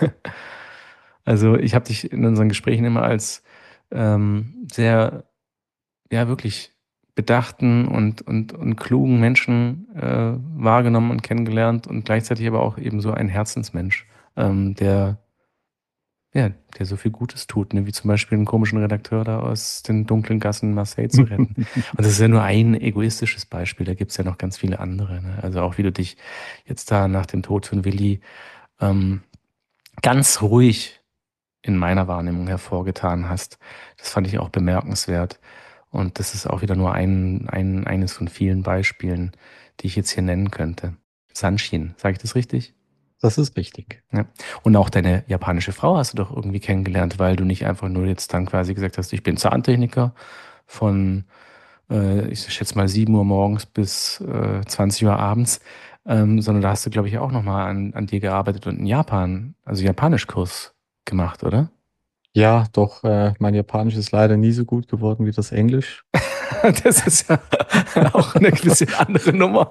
Also, ich habe dich in unseren Gesprächen immer als ähm, sehr, ja, wirklich bedachten und, und, und klugen Menschen äh, wahrgenommen und kennengelernt und gleichzeitig aber auch eben so ein Herzensmensch, ähm, der ja, der so viel Gutes tut, ne? Wie zum Beispiel einen komischen Redakteur da aus den dunklen Gassen Marseille zu retten. Und das ist ja nur ein egoistisches Beispiel, da gibt's ja noch ganz viele andere. Ne? Also auch wie du dich jetzt da nach dem Tod von Willi ähm, ganz ruhig in meiner Wahrnehmung hervorgetan hast. Das fand ich auch bemerkenswert. Und das ist auch wieder nur ein, ein, eines von vielen Beispielen, die ich jetzt hier nennen könnte. Sanshin, sage ich das richtig? Das ist richtig. Ja. Und auch deine japanische Frau hast du doch irgendwie kennengelernt, weil du nicht einfach nur jetzt dann quasi gesagt hast, ich bin Zahntechniker von, äh, ich schätze mal sieben Uhr morgens bis äh, zwanzig Uhr abends, ähm, sondern da hast du, glaube ich, auch nochmal an, an dir gearbeitet und in Japan, also Japanischkurs gemacht, oder? Ja, doch, äh, mein Japanisch ist leider nie so gut geworden wie das Englisch. Das ist ja auch eine bisschen andere Nummer.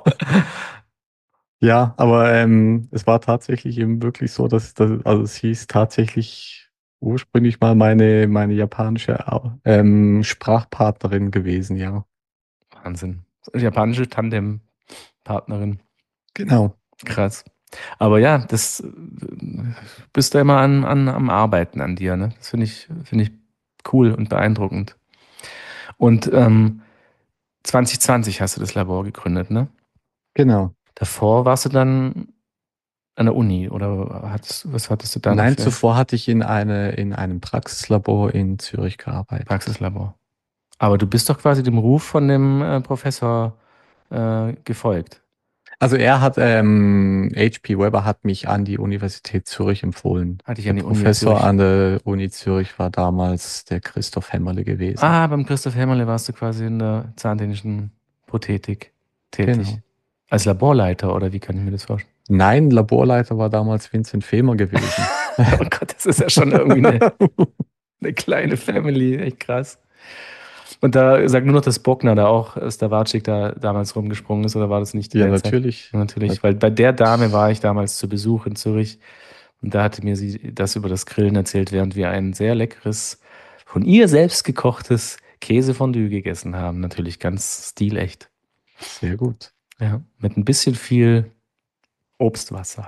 Ja, aber ähm, es war tatsächlich eben wirklich so, dass, dass also es hieß tatsächlich ursprünglich mal meine, meine japanische Au- ähm, Sprachpartnerin gewesen, ja. Wahnsinn. Japanische Tandempartnerin. Genau. Krass. Aber ja, das äh, bist du immer an, an, am Arbeiten an dir, ne? Das finde ich, finde ich cool und beeindruckend. Und ähm, zwanzig zwanzig hast du das Labor gegründet, ne? Genau. Davor warst du dann an der Uni oder hattest, was hattest du da noch Nein, für zuvor hatte ich in eine, in einem Praxislabor in Zürich gearbeitet. Praxislabor? Aber du bist doch quasi dem Ruf von dem äh, Professor äh, gefolgt. Also er hat, ähm, H P Weber hat mich an die Universität Zürich empfohlen. Hatte ich Der an die Uni Professor Zürich. an der Uni Zürich war damals der Christoph Hämmerle gewesen. Ah, beim Christoph Hämmerle warst du quasi in der zahntechnischen Prothetik tätig. Genau. Als Laborleiter oder wie kann ich mir das vorstellen? Nein, Laborleiter war damals Vincent Fehmer gewesen. Oh Gott, das ist ja schon irgendwie eine, eine kleine Family, echt krass. Und da sagt nur noch, dass Bockner da auch, Stavacek da damals rumgesprungen ist, oder war das nicht in Ja, der Zeit? natürlich. Natürlich, weil bei der Dame war ich damals zu Besuch in Zürich und da hatte mir sie das über das Grillen erzählt, während wir ein sehr leckeres, von ihr selbst gekochtes Käsefondue gegessen haben. Natürlich ganz stilecht. Sehr gut. Ja, mit ein bisschen viel Obstwasser.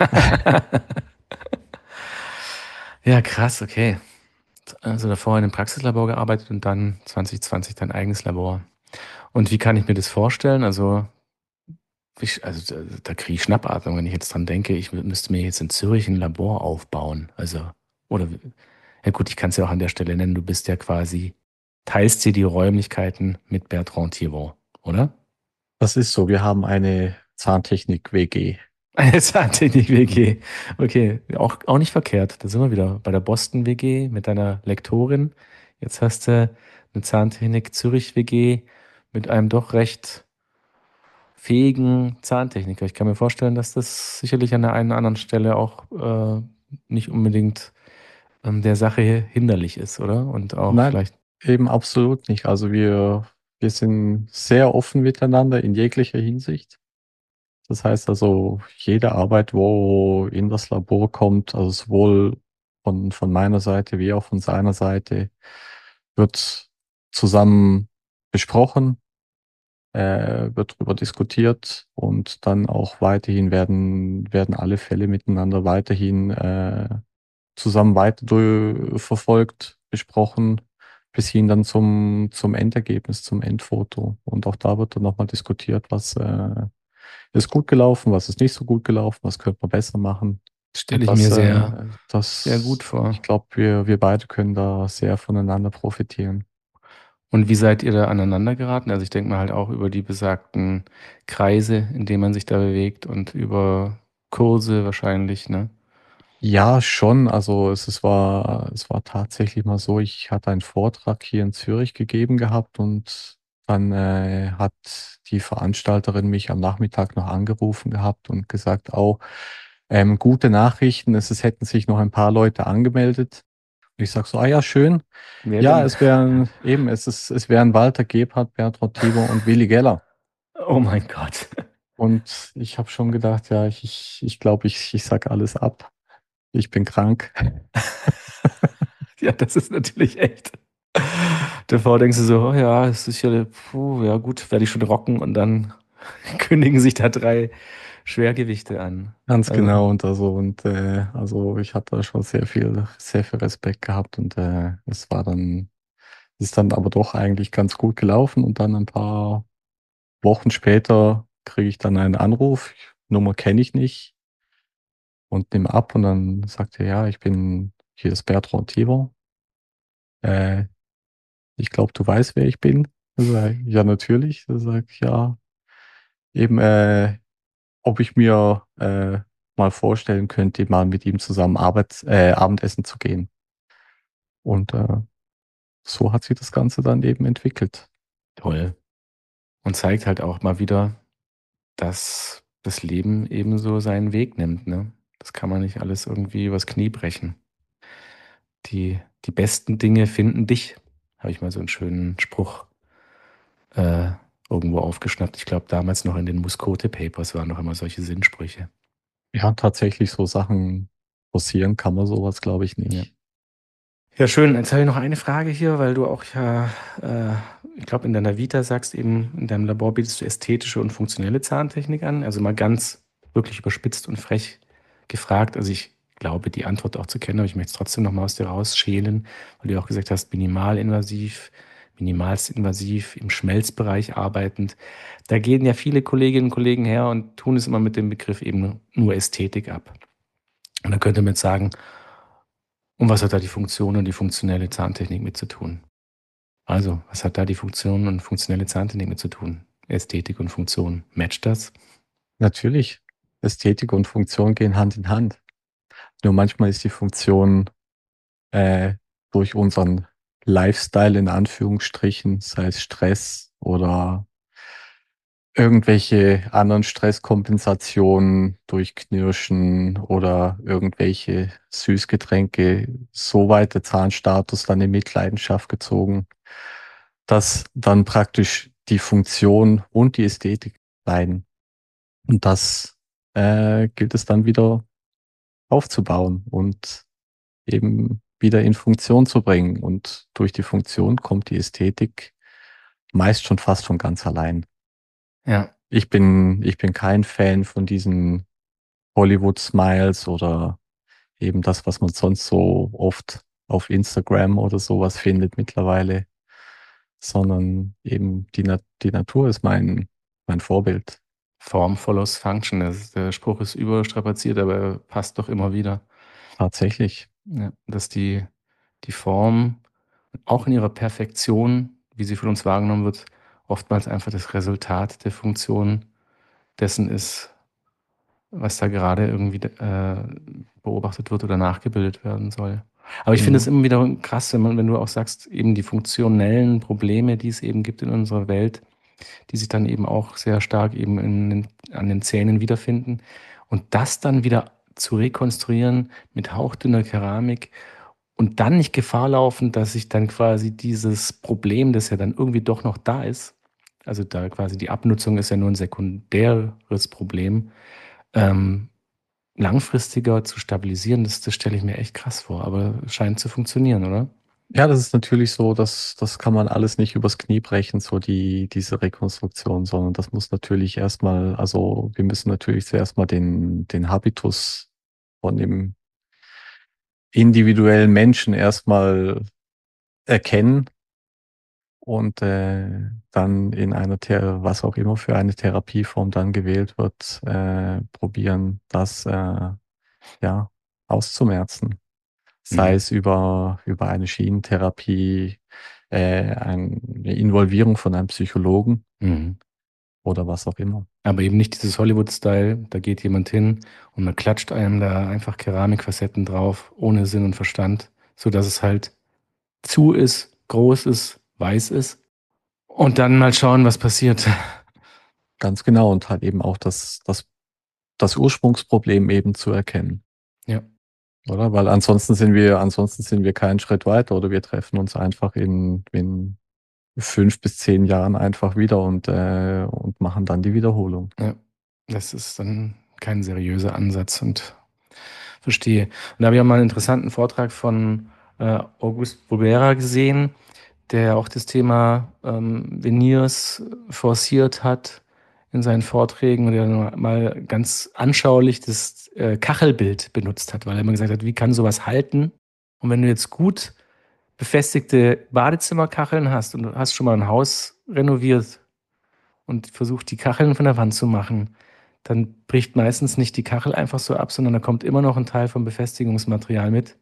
Ja, krass, okay. Also davor in einem Praxislabor gearbeitet und dann zwanzig zwanzig dein eigenes Labor. Und wie kann ich mir das vorstellen? Also Ich, also da, da kriege ich Schnappatmung, wenn ich jetzt dran denke, ich mü- müsste mir jetzt in Zürich ein Labor aufbauen. Also, oder, ja gut, ich kann es ja auch an der Stelle nennen, du bist ja quasi, teilst dir die Räumlichkeiten mit Bertrand Thiebaud, oder? Das ist so, wir haben eine Zahntechnik-W G. Eine Zahntechnik-W G. Okay, auch, auch nicht verkehrt. Da sind wir wieder bei der Boston-W G mit deiner Lektorin. Jetzt hast du eine Zahntechnik-Zürich-W G mit einem doch recht fähigen Zahntechniker. Ich kann mir vorstellen, dass das sicherlich an der einen oder anderen Stelle auch äh, nicht unbedingt ähm, der Sache hinderlich ist, oder? Und auch Nein, vielleicht, eben absolut nicht. Also wir, wir sind sehr offen miteinander in jeglicher Hinsicht. Das heißt also, jede Arbeit, wo in das Labor kommt, also sowohl von, von meiner Seite wie auch von seiner Seite, wird zusammen besprochen, äh, wird darüber diskutiert und dann auch weiterhin werden, werden alle Fälle miteinander weiterhin äh, zusammen weiter du- verfolgt, besprochen, bis hin dann zum, zum Endergebnis, zum Endfoto. Und auch da wird dann nochmal diskutiert, was äh, ist gut gelaufen, was ist nicht so gut gelaufen, was könnte man besser machen. stelle Und ich das, mir sehr, äh, sehr gut das, vor. ich glaube, wir, wir beide können da sehr voneinander profitieren. Und wie seid ihr da aneinander geraten? Also ich denke mal halt auch über die besagten Kreise, in denen man sich da bewegt und über Kurse wahrscheinlich, ne? Ja, schon. Also es, es war, es war tatsächlich mal so, ich hatte einen Vortrag hier in Zürich gegeben gehabt und dann äh, hat die Veranstalterin mich am Nachmittag noch angerufen gehabt und gesagt, oh, ähm, gute Nachrichten, es, es hätten sich noch ein paar Leute angemeldet. Und ich sage so, ah ja, schön. Wer Ja, denn? es wären eben, es ist, es wären Walter Gebhardt, Bertrand Tibor und Willi Geller. Oh mein Gott. Und ich habe schon gedacht, ja, ich, ich, ich glaube, ich, ich sag alles ab. Ich bin krank. Ja, das ist natürlich echt. Davor denkst du so, oh ja, es ist ja, puh, ja gut, werde ich schon rocken und dann kündigen sich da drei Schwergewichte an. Ganz Also, genau und also und äh, also ich hatte da schon sehr viel, sehr viel Respekt gehabt und äh, es war dann, ist dann aber doch eigentlich ganz gut gelaufen und dann ein paar Wochen später kriege ich dann einen Anruf, Nummer kenne ich nicht und nehme ab und dann sagt er, ja, ich bin, hier ist Bertrand Tibor, äh, ich glaube, du weißt, wer ich bin. Da sag ich, ja, natürlich. Da sag ich, ja, eben, äh, ob ich mir äh, mal vorstellen könnte, mal mit ihm zusammen Arbeit, äh, Abendessen zu gehen. Und äh, so hat sich das Ganze dann eben entwickelt. toll. Und zeigt halt auch mal wieder, dass das Leben ebenso seinen Weg nimmt, ne? Das kann man nicht alles irgendwie übers Knie brechen. Die, die besten Dinge finden dich, habe ich mal so einen schönen Spruch äh, irgendwo aufgeschnappt. Ich glaube, damals noch in den Muscote Papers waren noch immer solche Sinnsprüche. Ja, tatsächlich so Sachen forcieren kann man sowas, glaube ich, Ja. nicht. Ja, schön. Jetzt habe ich noch eine Frage hier, weil du auch ja, äh, ich glaube, in deiner Vita sagst eben, in deinem Labor bietest du ästhetische und funktionelle Zahntechnik an. Also mal ganz wirklich überspitzt und frech gefragt. Also ich glaube, die Antwort auch zu kennen, aber ich möchte es trotzdem noch mal aus dir rausschälen, weil du ja auch gesagt hast, minimalinvasiv, minimalstinvasiv, im Schmelzbereich arbeitend. Da gehen ja viele Kolleginnen und Kollegen her und tun es immer mit dem Begriff eben nur Ästhetik ab. Und da könnte man jetzt sagen, und was hat da die Funktion und die funktionelle Zahntechnik mit zu tun? Also, was hat da die Funktion und funktionelle Zahntechnik mit zu tun? Ästhetik und Funktion. Matcht das? Natürlich, Ästhetik und Funktion gehen Hand in Hand. Nur manchmal ist die Funktion äh, durch unseren Lifestyle in Anführungsstrichen, sei es Stress oder irgendwelche anderen Stresskompensationen durch Knirschen oder irgendwelche Süßgetränke so weit der Zahnstatus dann in Mitleidenschaft gezogen, dass dann praktisch die Funktion und die Ästhetik leiden. Und das äh, gilt es dann wieder aufzubauen und eben wieder in Funktion zu bringen. Und durch die Funktion kommt die Ästhetik meist schon fast von ganz allein. Ja, Ich bin, ich bin kein Fan von diesen Hollywood-Smiles oder eben das, was man sonst so oft auf Instagram oder sowas findet mittlerweile, sondern eben die, Na die Natur ist mein, mein Vorbild. Form follows Function. Das, der Spruch ist überstrapaziert, aber er passt doch immer wieder. Tatsächlich. Ja, dass die, die Form auch in ihrer Perfektion, wie sie von uns wahrgenommen wird, oftmals einfach das Resultat der Funktion dessen ist, was da gerade irgendwie äh, beobachtet wird oder nachgebildet werden soll. Aber ich finde es Mhm. immer wieder krass, wenn man, wenn du auch sagst, eben die funktionellen Probleme, die es eben gibt in unserer Welt, die sich dann eben auch sehr stark eben in, den- an den Zähnen wiederfinden. Und das dann wieder zu rekonstruieren mit hauchdünner Keramik und dann nicht Gefahr laufen, dass sich dann quasi dieses Problem, das ja dann irgendwie doch noch da ist, also da quasi die Abnutzung ist ja nur ein sekundäres Problem, ähm, langfristiger zu stabilisieren, das, das stelle ich mir echt krass vor, aber scheint zu funktionieren, oder? Ja, das ist natürlich so, dass das kann man alles nicht übers Knie brechen, so die, diese Rekonstruktion, sondern das muss natürlich erstmal, also wir müssen natürlich zuerst mal den, den Habitus von dem individuellen Menschen erstmal erkennen und äh, dann in einer, Thera- was auch immer für eine Therapieform dann gewählt wird, äh, probieren, das äh, ja auszumerzen. Sei Mhm. es über, über eine Schienentherapie, äh, ein- eine Involvierung von einem Psychologen Mhm. oder was auch immer. Aber eben nicht dieses Hollywood-Style, da geht jemand hin und man klatscht einem da einfach Keramikfacetten drauf, ohne Sinn und Verstand, sodass es halt zu ist, groß ist, weiß ist. Und dann mal schauen, was passiert. Ganz genau und halt eben auch das, das, das Ursprungsproblem eben zu erkennen. Ja, Oder? Weil ansonsten sind wir, ansonsten sind wir keinen Schritt weiter oder wir treffen uns einfach in, in fünf bis zehn Jahren einfach wieder und, äh, und machen dann die Wiederholung. ja. Das ist dann kein seriöser Ansatz und verstehe. Und da habe ich auch mal einen interessanten Vortrag von äh, Auguste Bobera gesehen, der auch das Thema ähm, Veneers forciert hat in seinen Vorträgen und der mal ganz anschaulich das äh, Kachelbild benutzt hat, weil er immer gesagt hat, wie kann sowas halten? Und wenn du jetzt gut befestigte Badezimmerkacheln hast und du hast schon mal ein Haus renoviert und versucht, die Kacheln von der Wand zu machen, dann bricht meistens nicht die Kachel einfach so ab, sondern da kommt immer noch ein Teil vom Befestigungsmaterial mit.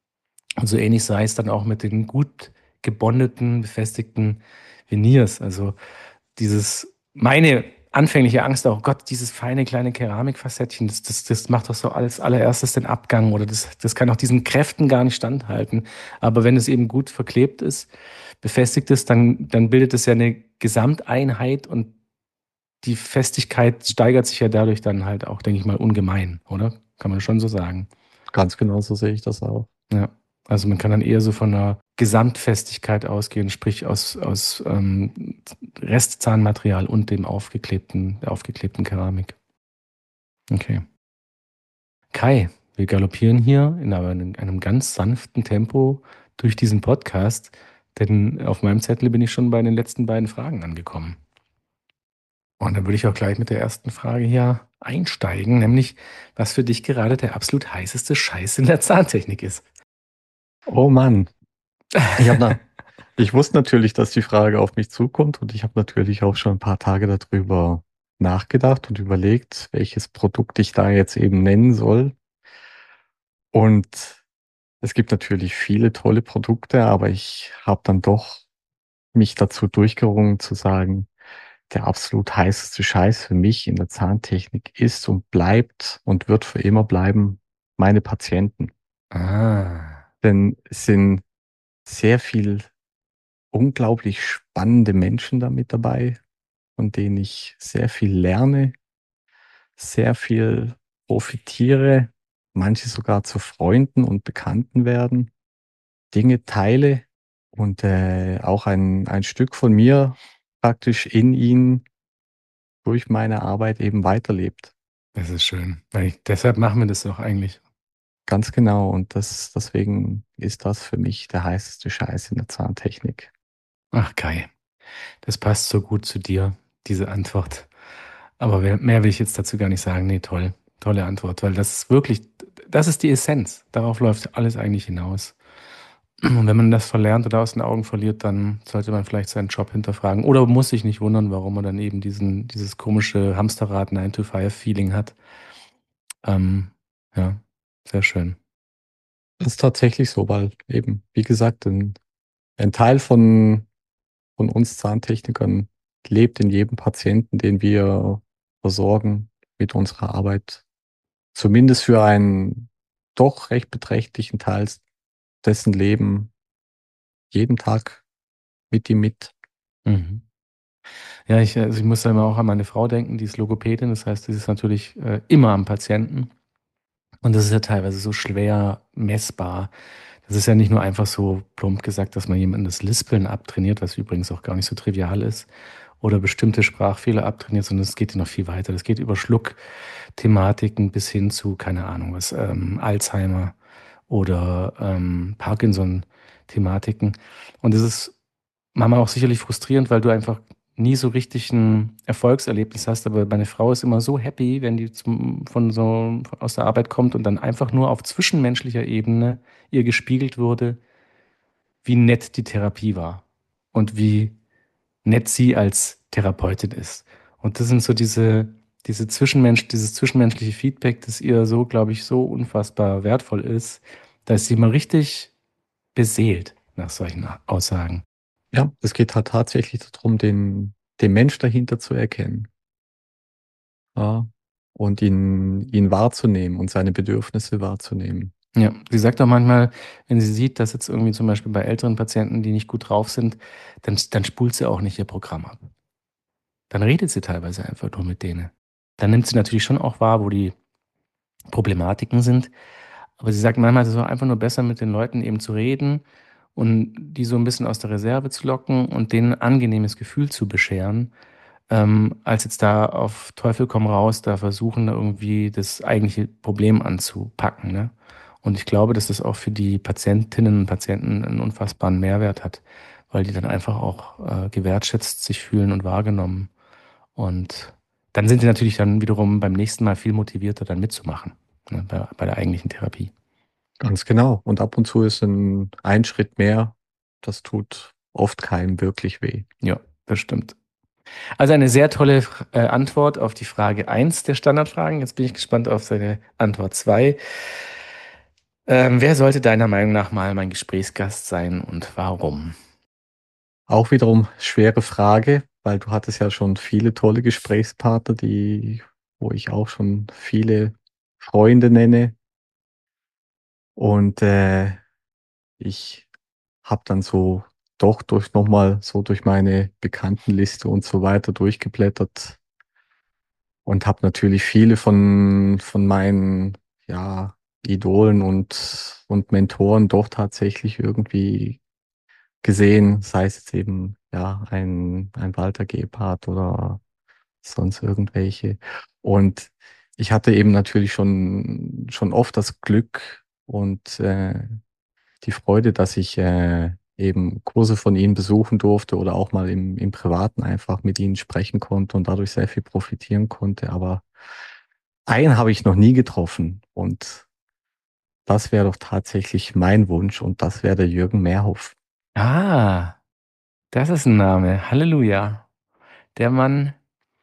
Und so ähnlich sei es dann auch mit den gut gebondeten, befestigten Veneers. Also dieses, meine anfängliche Angst auch, Gott, dieses feine kleine Keramikfacettchen, das, das, das macht doch so als allererstes den Abgang oder das, das kann auch diesen Kräften gar nicht standhalten. Aber wenn es eben gut verklebt ist, befestigt ist, dann, dann bildet es ja eine Gesamteinheit und die Festigkeit steigert sich ja dadurch dann halt auch, denke ich mal, ungemein, oder? Kann man schon so sagen. Ganz genau so sehe ich das auch. Ja. Also man kann dann eher so von einer Gesamtfestigkeit ausgehen, sprich aus, aus ähm, Restzahnmaterial und dem aufgeklebten, der aufgeklebten Keramik. Okay. Kai, wir galoppieren hier in einem, einem ganz sanften Tempo durch diesen Podcast, denn auf meinem Zettel bin ich schon bei den letzten beiden Fragen angekommen. Und dann würde ich auch gleich mit der ersten Frage hier einsteigen, nämlich was für dich gerade der absolut heißeste Scheiß in der Zahntechnik ist. Oh Mann, ich habe na, ich wusste natürlich, dass die Frage auf mich zukommt und ich habe natürlich auch schon ein paar Tage darüber nachgedacht und überlegt, welches Produkt ich da jetzt eben nennen soll. Und es gibt natürlich viele tolle Produkte, aber ich habe dann doch mich dazu durchgerungen zu sagen, der absolut heißeste Scheiß für mich in der Zahntechnik ist und bleibt und wird für immer bleiben meine Patienten. Ah, Denn es sind sehr viel unglaublich spannende Menschen da mit dabei, von denen ich sehr viel lerne, sehr viel profitiere, manche sogar zu Freunden und Bekannten werden, Dinge teile und äh, auch ein, ein Stück von mir praktisch in ihnen durch meine Arbeit eben weiterlebt. das ist schön. Weil ich, deshalb machen wir das doch eigentlich. Ganz genau. Und das, deswegen ist das für mich der heißeste Scheiß in der Zahntechnik. Ach, Kai, das passt so gut zu dir, diese Antwort. Aber mehr mehr will ich jetzt dazu gar nicht sagen. Nee, toll. Tolle Antwort, weil das ist wirklich, das ist die Essenz. Darauf läuft alles eigentlich hinaus. Und wenn man das verlernt oder aus den Augen verliert, dann sollte man vielleicht seinen Job hinterfragen. Oder muss sich nicht wundern, warum man dann eben diesen, dieses komische Hamsterrad nine to five Feeling hat. Ähm, ja, sehr schön. Das ist tatsächlich so, weil eben, wie gesagt, ein, ein Teil von, von uns Zahntechnikern lebt in jedem Patienten, den wir versorgen mit unserer Arbeit. Zumindest für einen doch recht beträchtlichen Teil dessen Leben jeden Tag mit ihm mit. Mhm. Ja, ich, also ich muss da immer auch an meine Frau denken, die ist Logopädin, das heißt, die ist natürlich äh, immer am Patienten. Und das ist ja teilweise so schwer messbar. Das ist ja nicht nur einfach so plump gesagt, dass man jemandem das Lispeln abtrainiert, was übrigens auch gar nicht so trivial ist, oder bestimmte Sprachfehler abtrainiert, sondern es geht ja noch viel weiter. Das geht über Schluckthematiken bis hin zu, keine Ahnung was, ähm, Alzheimer oder ähm, Parkinson-Thematiken. Und das ist manchmal auch sicherlich frustrierend, weil du einfach nie so richtig ein Erfolgserlebnis hast. Aber meine Frau ist immer so happy, wenn die zum, von so aus der Arbeit kommt und dann einfach nur auf zwischenmenschlicher Ebene ihr gespiegelt wurde, wie nett die Therapie war und wie nett sie als Therapeutin ist. Und das sind so diese, diese Zwischenmensch, dieses zwischenmenschliche Feedback, das ihr so, glaube ich, so unfassbar wertvoll ist. Da ist sie mal richtig beseelt nach solchen Aussagen. Ja, es geht halt tatsächlich darum, den, den Mensch dahinter zu erkennen. Ja, und ihn, ihn wahrzunehmen und seine Bedürfnisse wahrzunehmen. Ja, sie sagt auch manchmal, wenn sie sieht, dass jetzt irgendwie zum Beispiel bei älteren Patienten, die nicht gut drauf sind, dann, dann spult sie auch nicht ihr Programm ab. Dann redet sie teilweise einfach nur mit denen. Dann nimmt sie natürlich schon auch wahr, wo die Problematiken sind. Aber sie sagt manchmal, es ist auch einfach nur besser, mit den Leuten eben zu reden und die so ein bisschen aus der Reserve zu locken und denen ein angenehmes Gefühl zu bescheren, ähm, als jetzt da auf Teufel komm raus, da versuchen, da irgendwie das eigentliche Problem anzupacken. Ne? Und ich glaube, dass das auch für die Patientinnen und Patienten einen unfassbaren Mehrwert hat, weil die dann einfach auch äh, gewertschätzt sich fühlen und wahrgenommen. Und dann sind sie natürlich dann wiederum beim nächsten Mal viel motivierter, dann mitzumachen, ne, bei, bei der eigentlichen Therapie. Ganz genau. Und ab und zu ist ein, ein Schritt mehr, das tut oft keinem wirklich weh. Ja, das stimmt. Also eine sehr tolle äh, Antwort auf die Frage eins der Standardfragen. Jetzt bin ich gespannt auf seine Antwort zwei. Ähm, wer sollte deiner Meinung nach mal mein Gesprächsgast sein und warum? Auch wiederum schwere Frage, weil du hattest ja schon viele tolle Gesprächspartner, die, wo ich auch schon viele Freunde nenne. Und äh, ich habe dann so doch durch nochmal so durch meine Bekanntenliste und so weiter durchgeblättert und habe natürlich viele von, von meinen ja, Idolen und, und Mentoren doch tatsächlich irgendwie gesehen, sei es jetzt eben ja ein, ein Walter Gebhardt oder sonst irgendwelche. Und ich hatte eben natürlich schon, schon oft das Glück und äh, die Freude, dass ich äh, eben Kurse von ihnen besuchen durfte oder auch mal im, im Privaten einfach mit ihnen sprechen konnte und dadurch sehr viel profitieren konnte. Aber einen habe ich noch nie getroffen und das wäre doch tatsächlich mein Wunsch und das wäre der Jürgen Mehrhoff. Ah, das ist ein Name. Halleluja. Der Mann,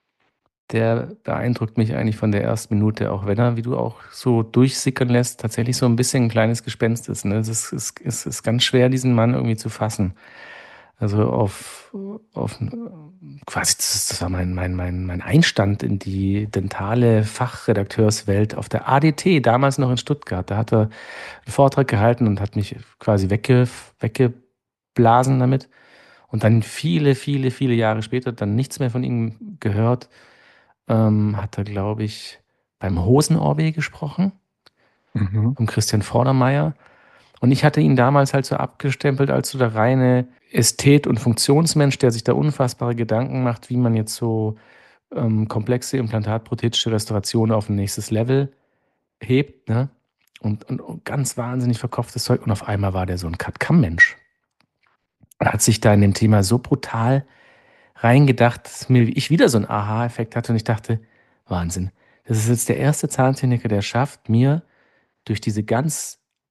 der beeindruckt mich eigentlich von der ersten Minute, auch wenn er, wie du auch so durchsickern lässt, tatsächlich so ein bisschen ein kleines Gespenst ist. Ne? Es ist, es ist, es ist ganz schwer, diesen Mann irgendwie zu fassen. Also auf, auf quasi, das, das war mein, mein, mein, mein Einstand in die dentale Fachredakteurswelt auf der A D T, damals noch in Stuttgart. Da hat er einen Vortrag gehalten und hat mich quasi wegge, weggeblasen damit. Und dann viele, viele, viele Jahre später dann nichts mehr von ihm gehört. Ähm, hat er, glaube ich, beim Hosen-Orbe gesprochen, Mhm. vom Christian Vordermeier. Und ich hatte ihn damals halt so abgestempelt als so der reine Ästhet und Funktionsmensch, der sich da unfassbare Gedanken macht, wie man jetzt so ähm, komplexe implantatprothetische Restauration auf ein nächstes Level hebt, ne? Und, und, und ganz wahnsinnig verkopftes Zeug. Und auf einmal war der so ein Cut-Cam-Mensch. Er hat sich da in dem Thema so brutal reingedacht, dass mir ich wieder so einen Aha-Effekt hatte und ich dachte, Wahnsinn. Das ist jetzt der erste Zahntechniker, der schafft, mir durch diese ganz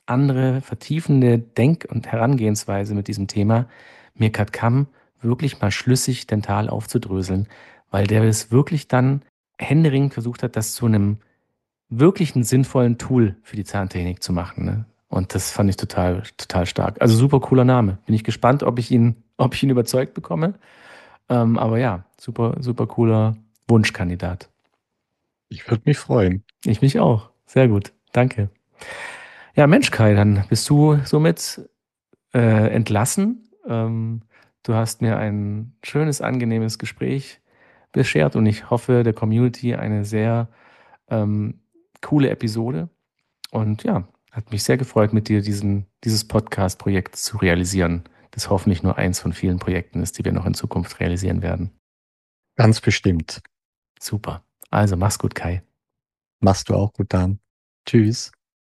andere, vertiefende Denk- und Herangehensweise mit diesem Thema, Mirsad Kamm wirklich mal schlüssig dental aufzudröseln, weil der es wirklich dann händeringend versucht hat, das zu einem wirklich einen sinnvollen Tool für die Zahntechnik zu machen. Ne? Und das fand ich total, total stark. Also super cooler Name. Bin ich gespannt, ob ich ihn, ob ich ihn überzeugt bekomme. Ähm, aber ja, super, super cooler Wunschkandidat. Ich würde mich freuen. Ich mich auch. Sehr gut. Danke. Ja, Mensch, Kai, dann bist du somit äh, entlassen. Ähm, du hast mir ein schönes, angenehmes Gespräch beschert und ich hoffe, der Community eine sehr ähm, coole Episode. Und ja, hat mich sehr gefreut, mit dir diesen, dieses Podcast-Projekt zu realisieren, das hoffentlich nur eins von vielen Projekten ist, die wir noch in Zukunft realisieren werden. Ganz bestimmt. Super. Also mach's gut, Kai. Machst du auch gut, Dan. Tschüss.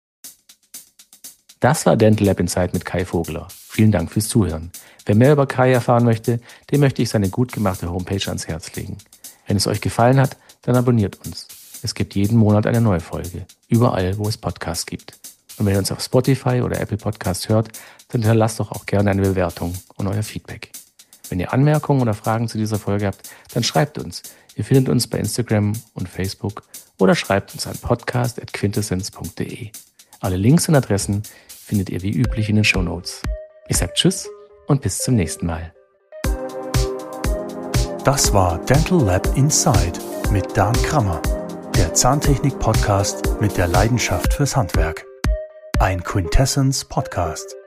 Das war Dental Lab Insight mit Kai Vogler. Vielen Dank fürs Zuhören. Wer mehr über Kai erfahren möchte, dem möchte ich seine gut gemachte Homepage ans Herz legen. Wenn es euch gefallen hat, dann abonniert uns. Es gibt jeden Monat eine neue Folge, überall, wo es Podcasts gibt. Und wenn ihr uns auf Spotify oder Apple Podcasts hört, dann hinterlasst doch auch gerne eine Bewertung und euer Feedback. Wenn ihr Anmerkungen oder Fragen zu dieser Folge habt, dann schreibt uns. Ihr findet uns bei Instagram und Facebook oder schreibt uns an podcast at quintessenz punkt de. Alle Links und Adressen findet ihr wie üblich in den Shownotes. Ich sage Tschüss und bis zum nächsten Mal. Das war Dental Lab Inside mit Dan Krammer, der Zahntechnik-Podcast mit der Leidenschaft fürs Handwerk. Ein Quintessence-Podcast.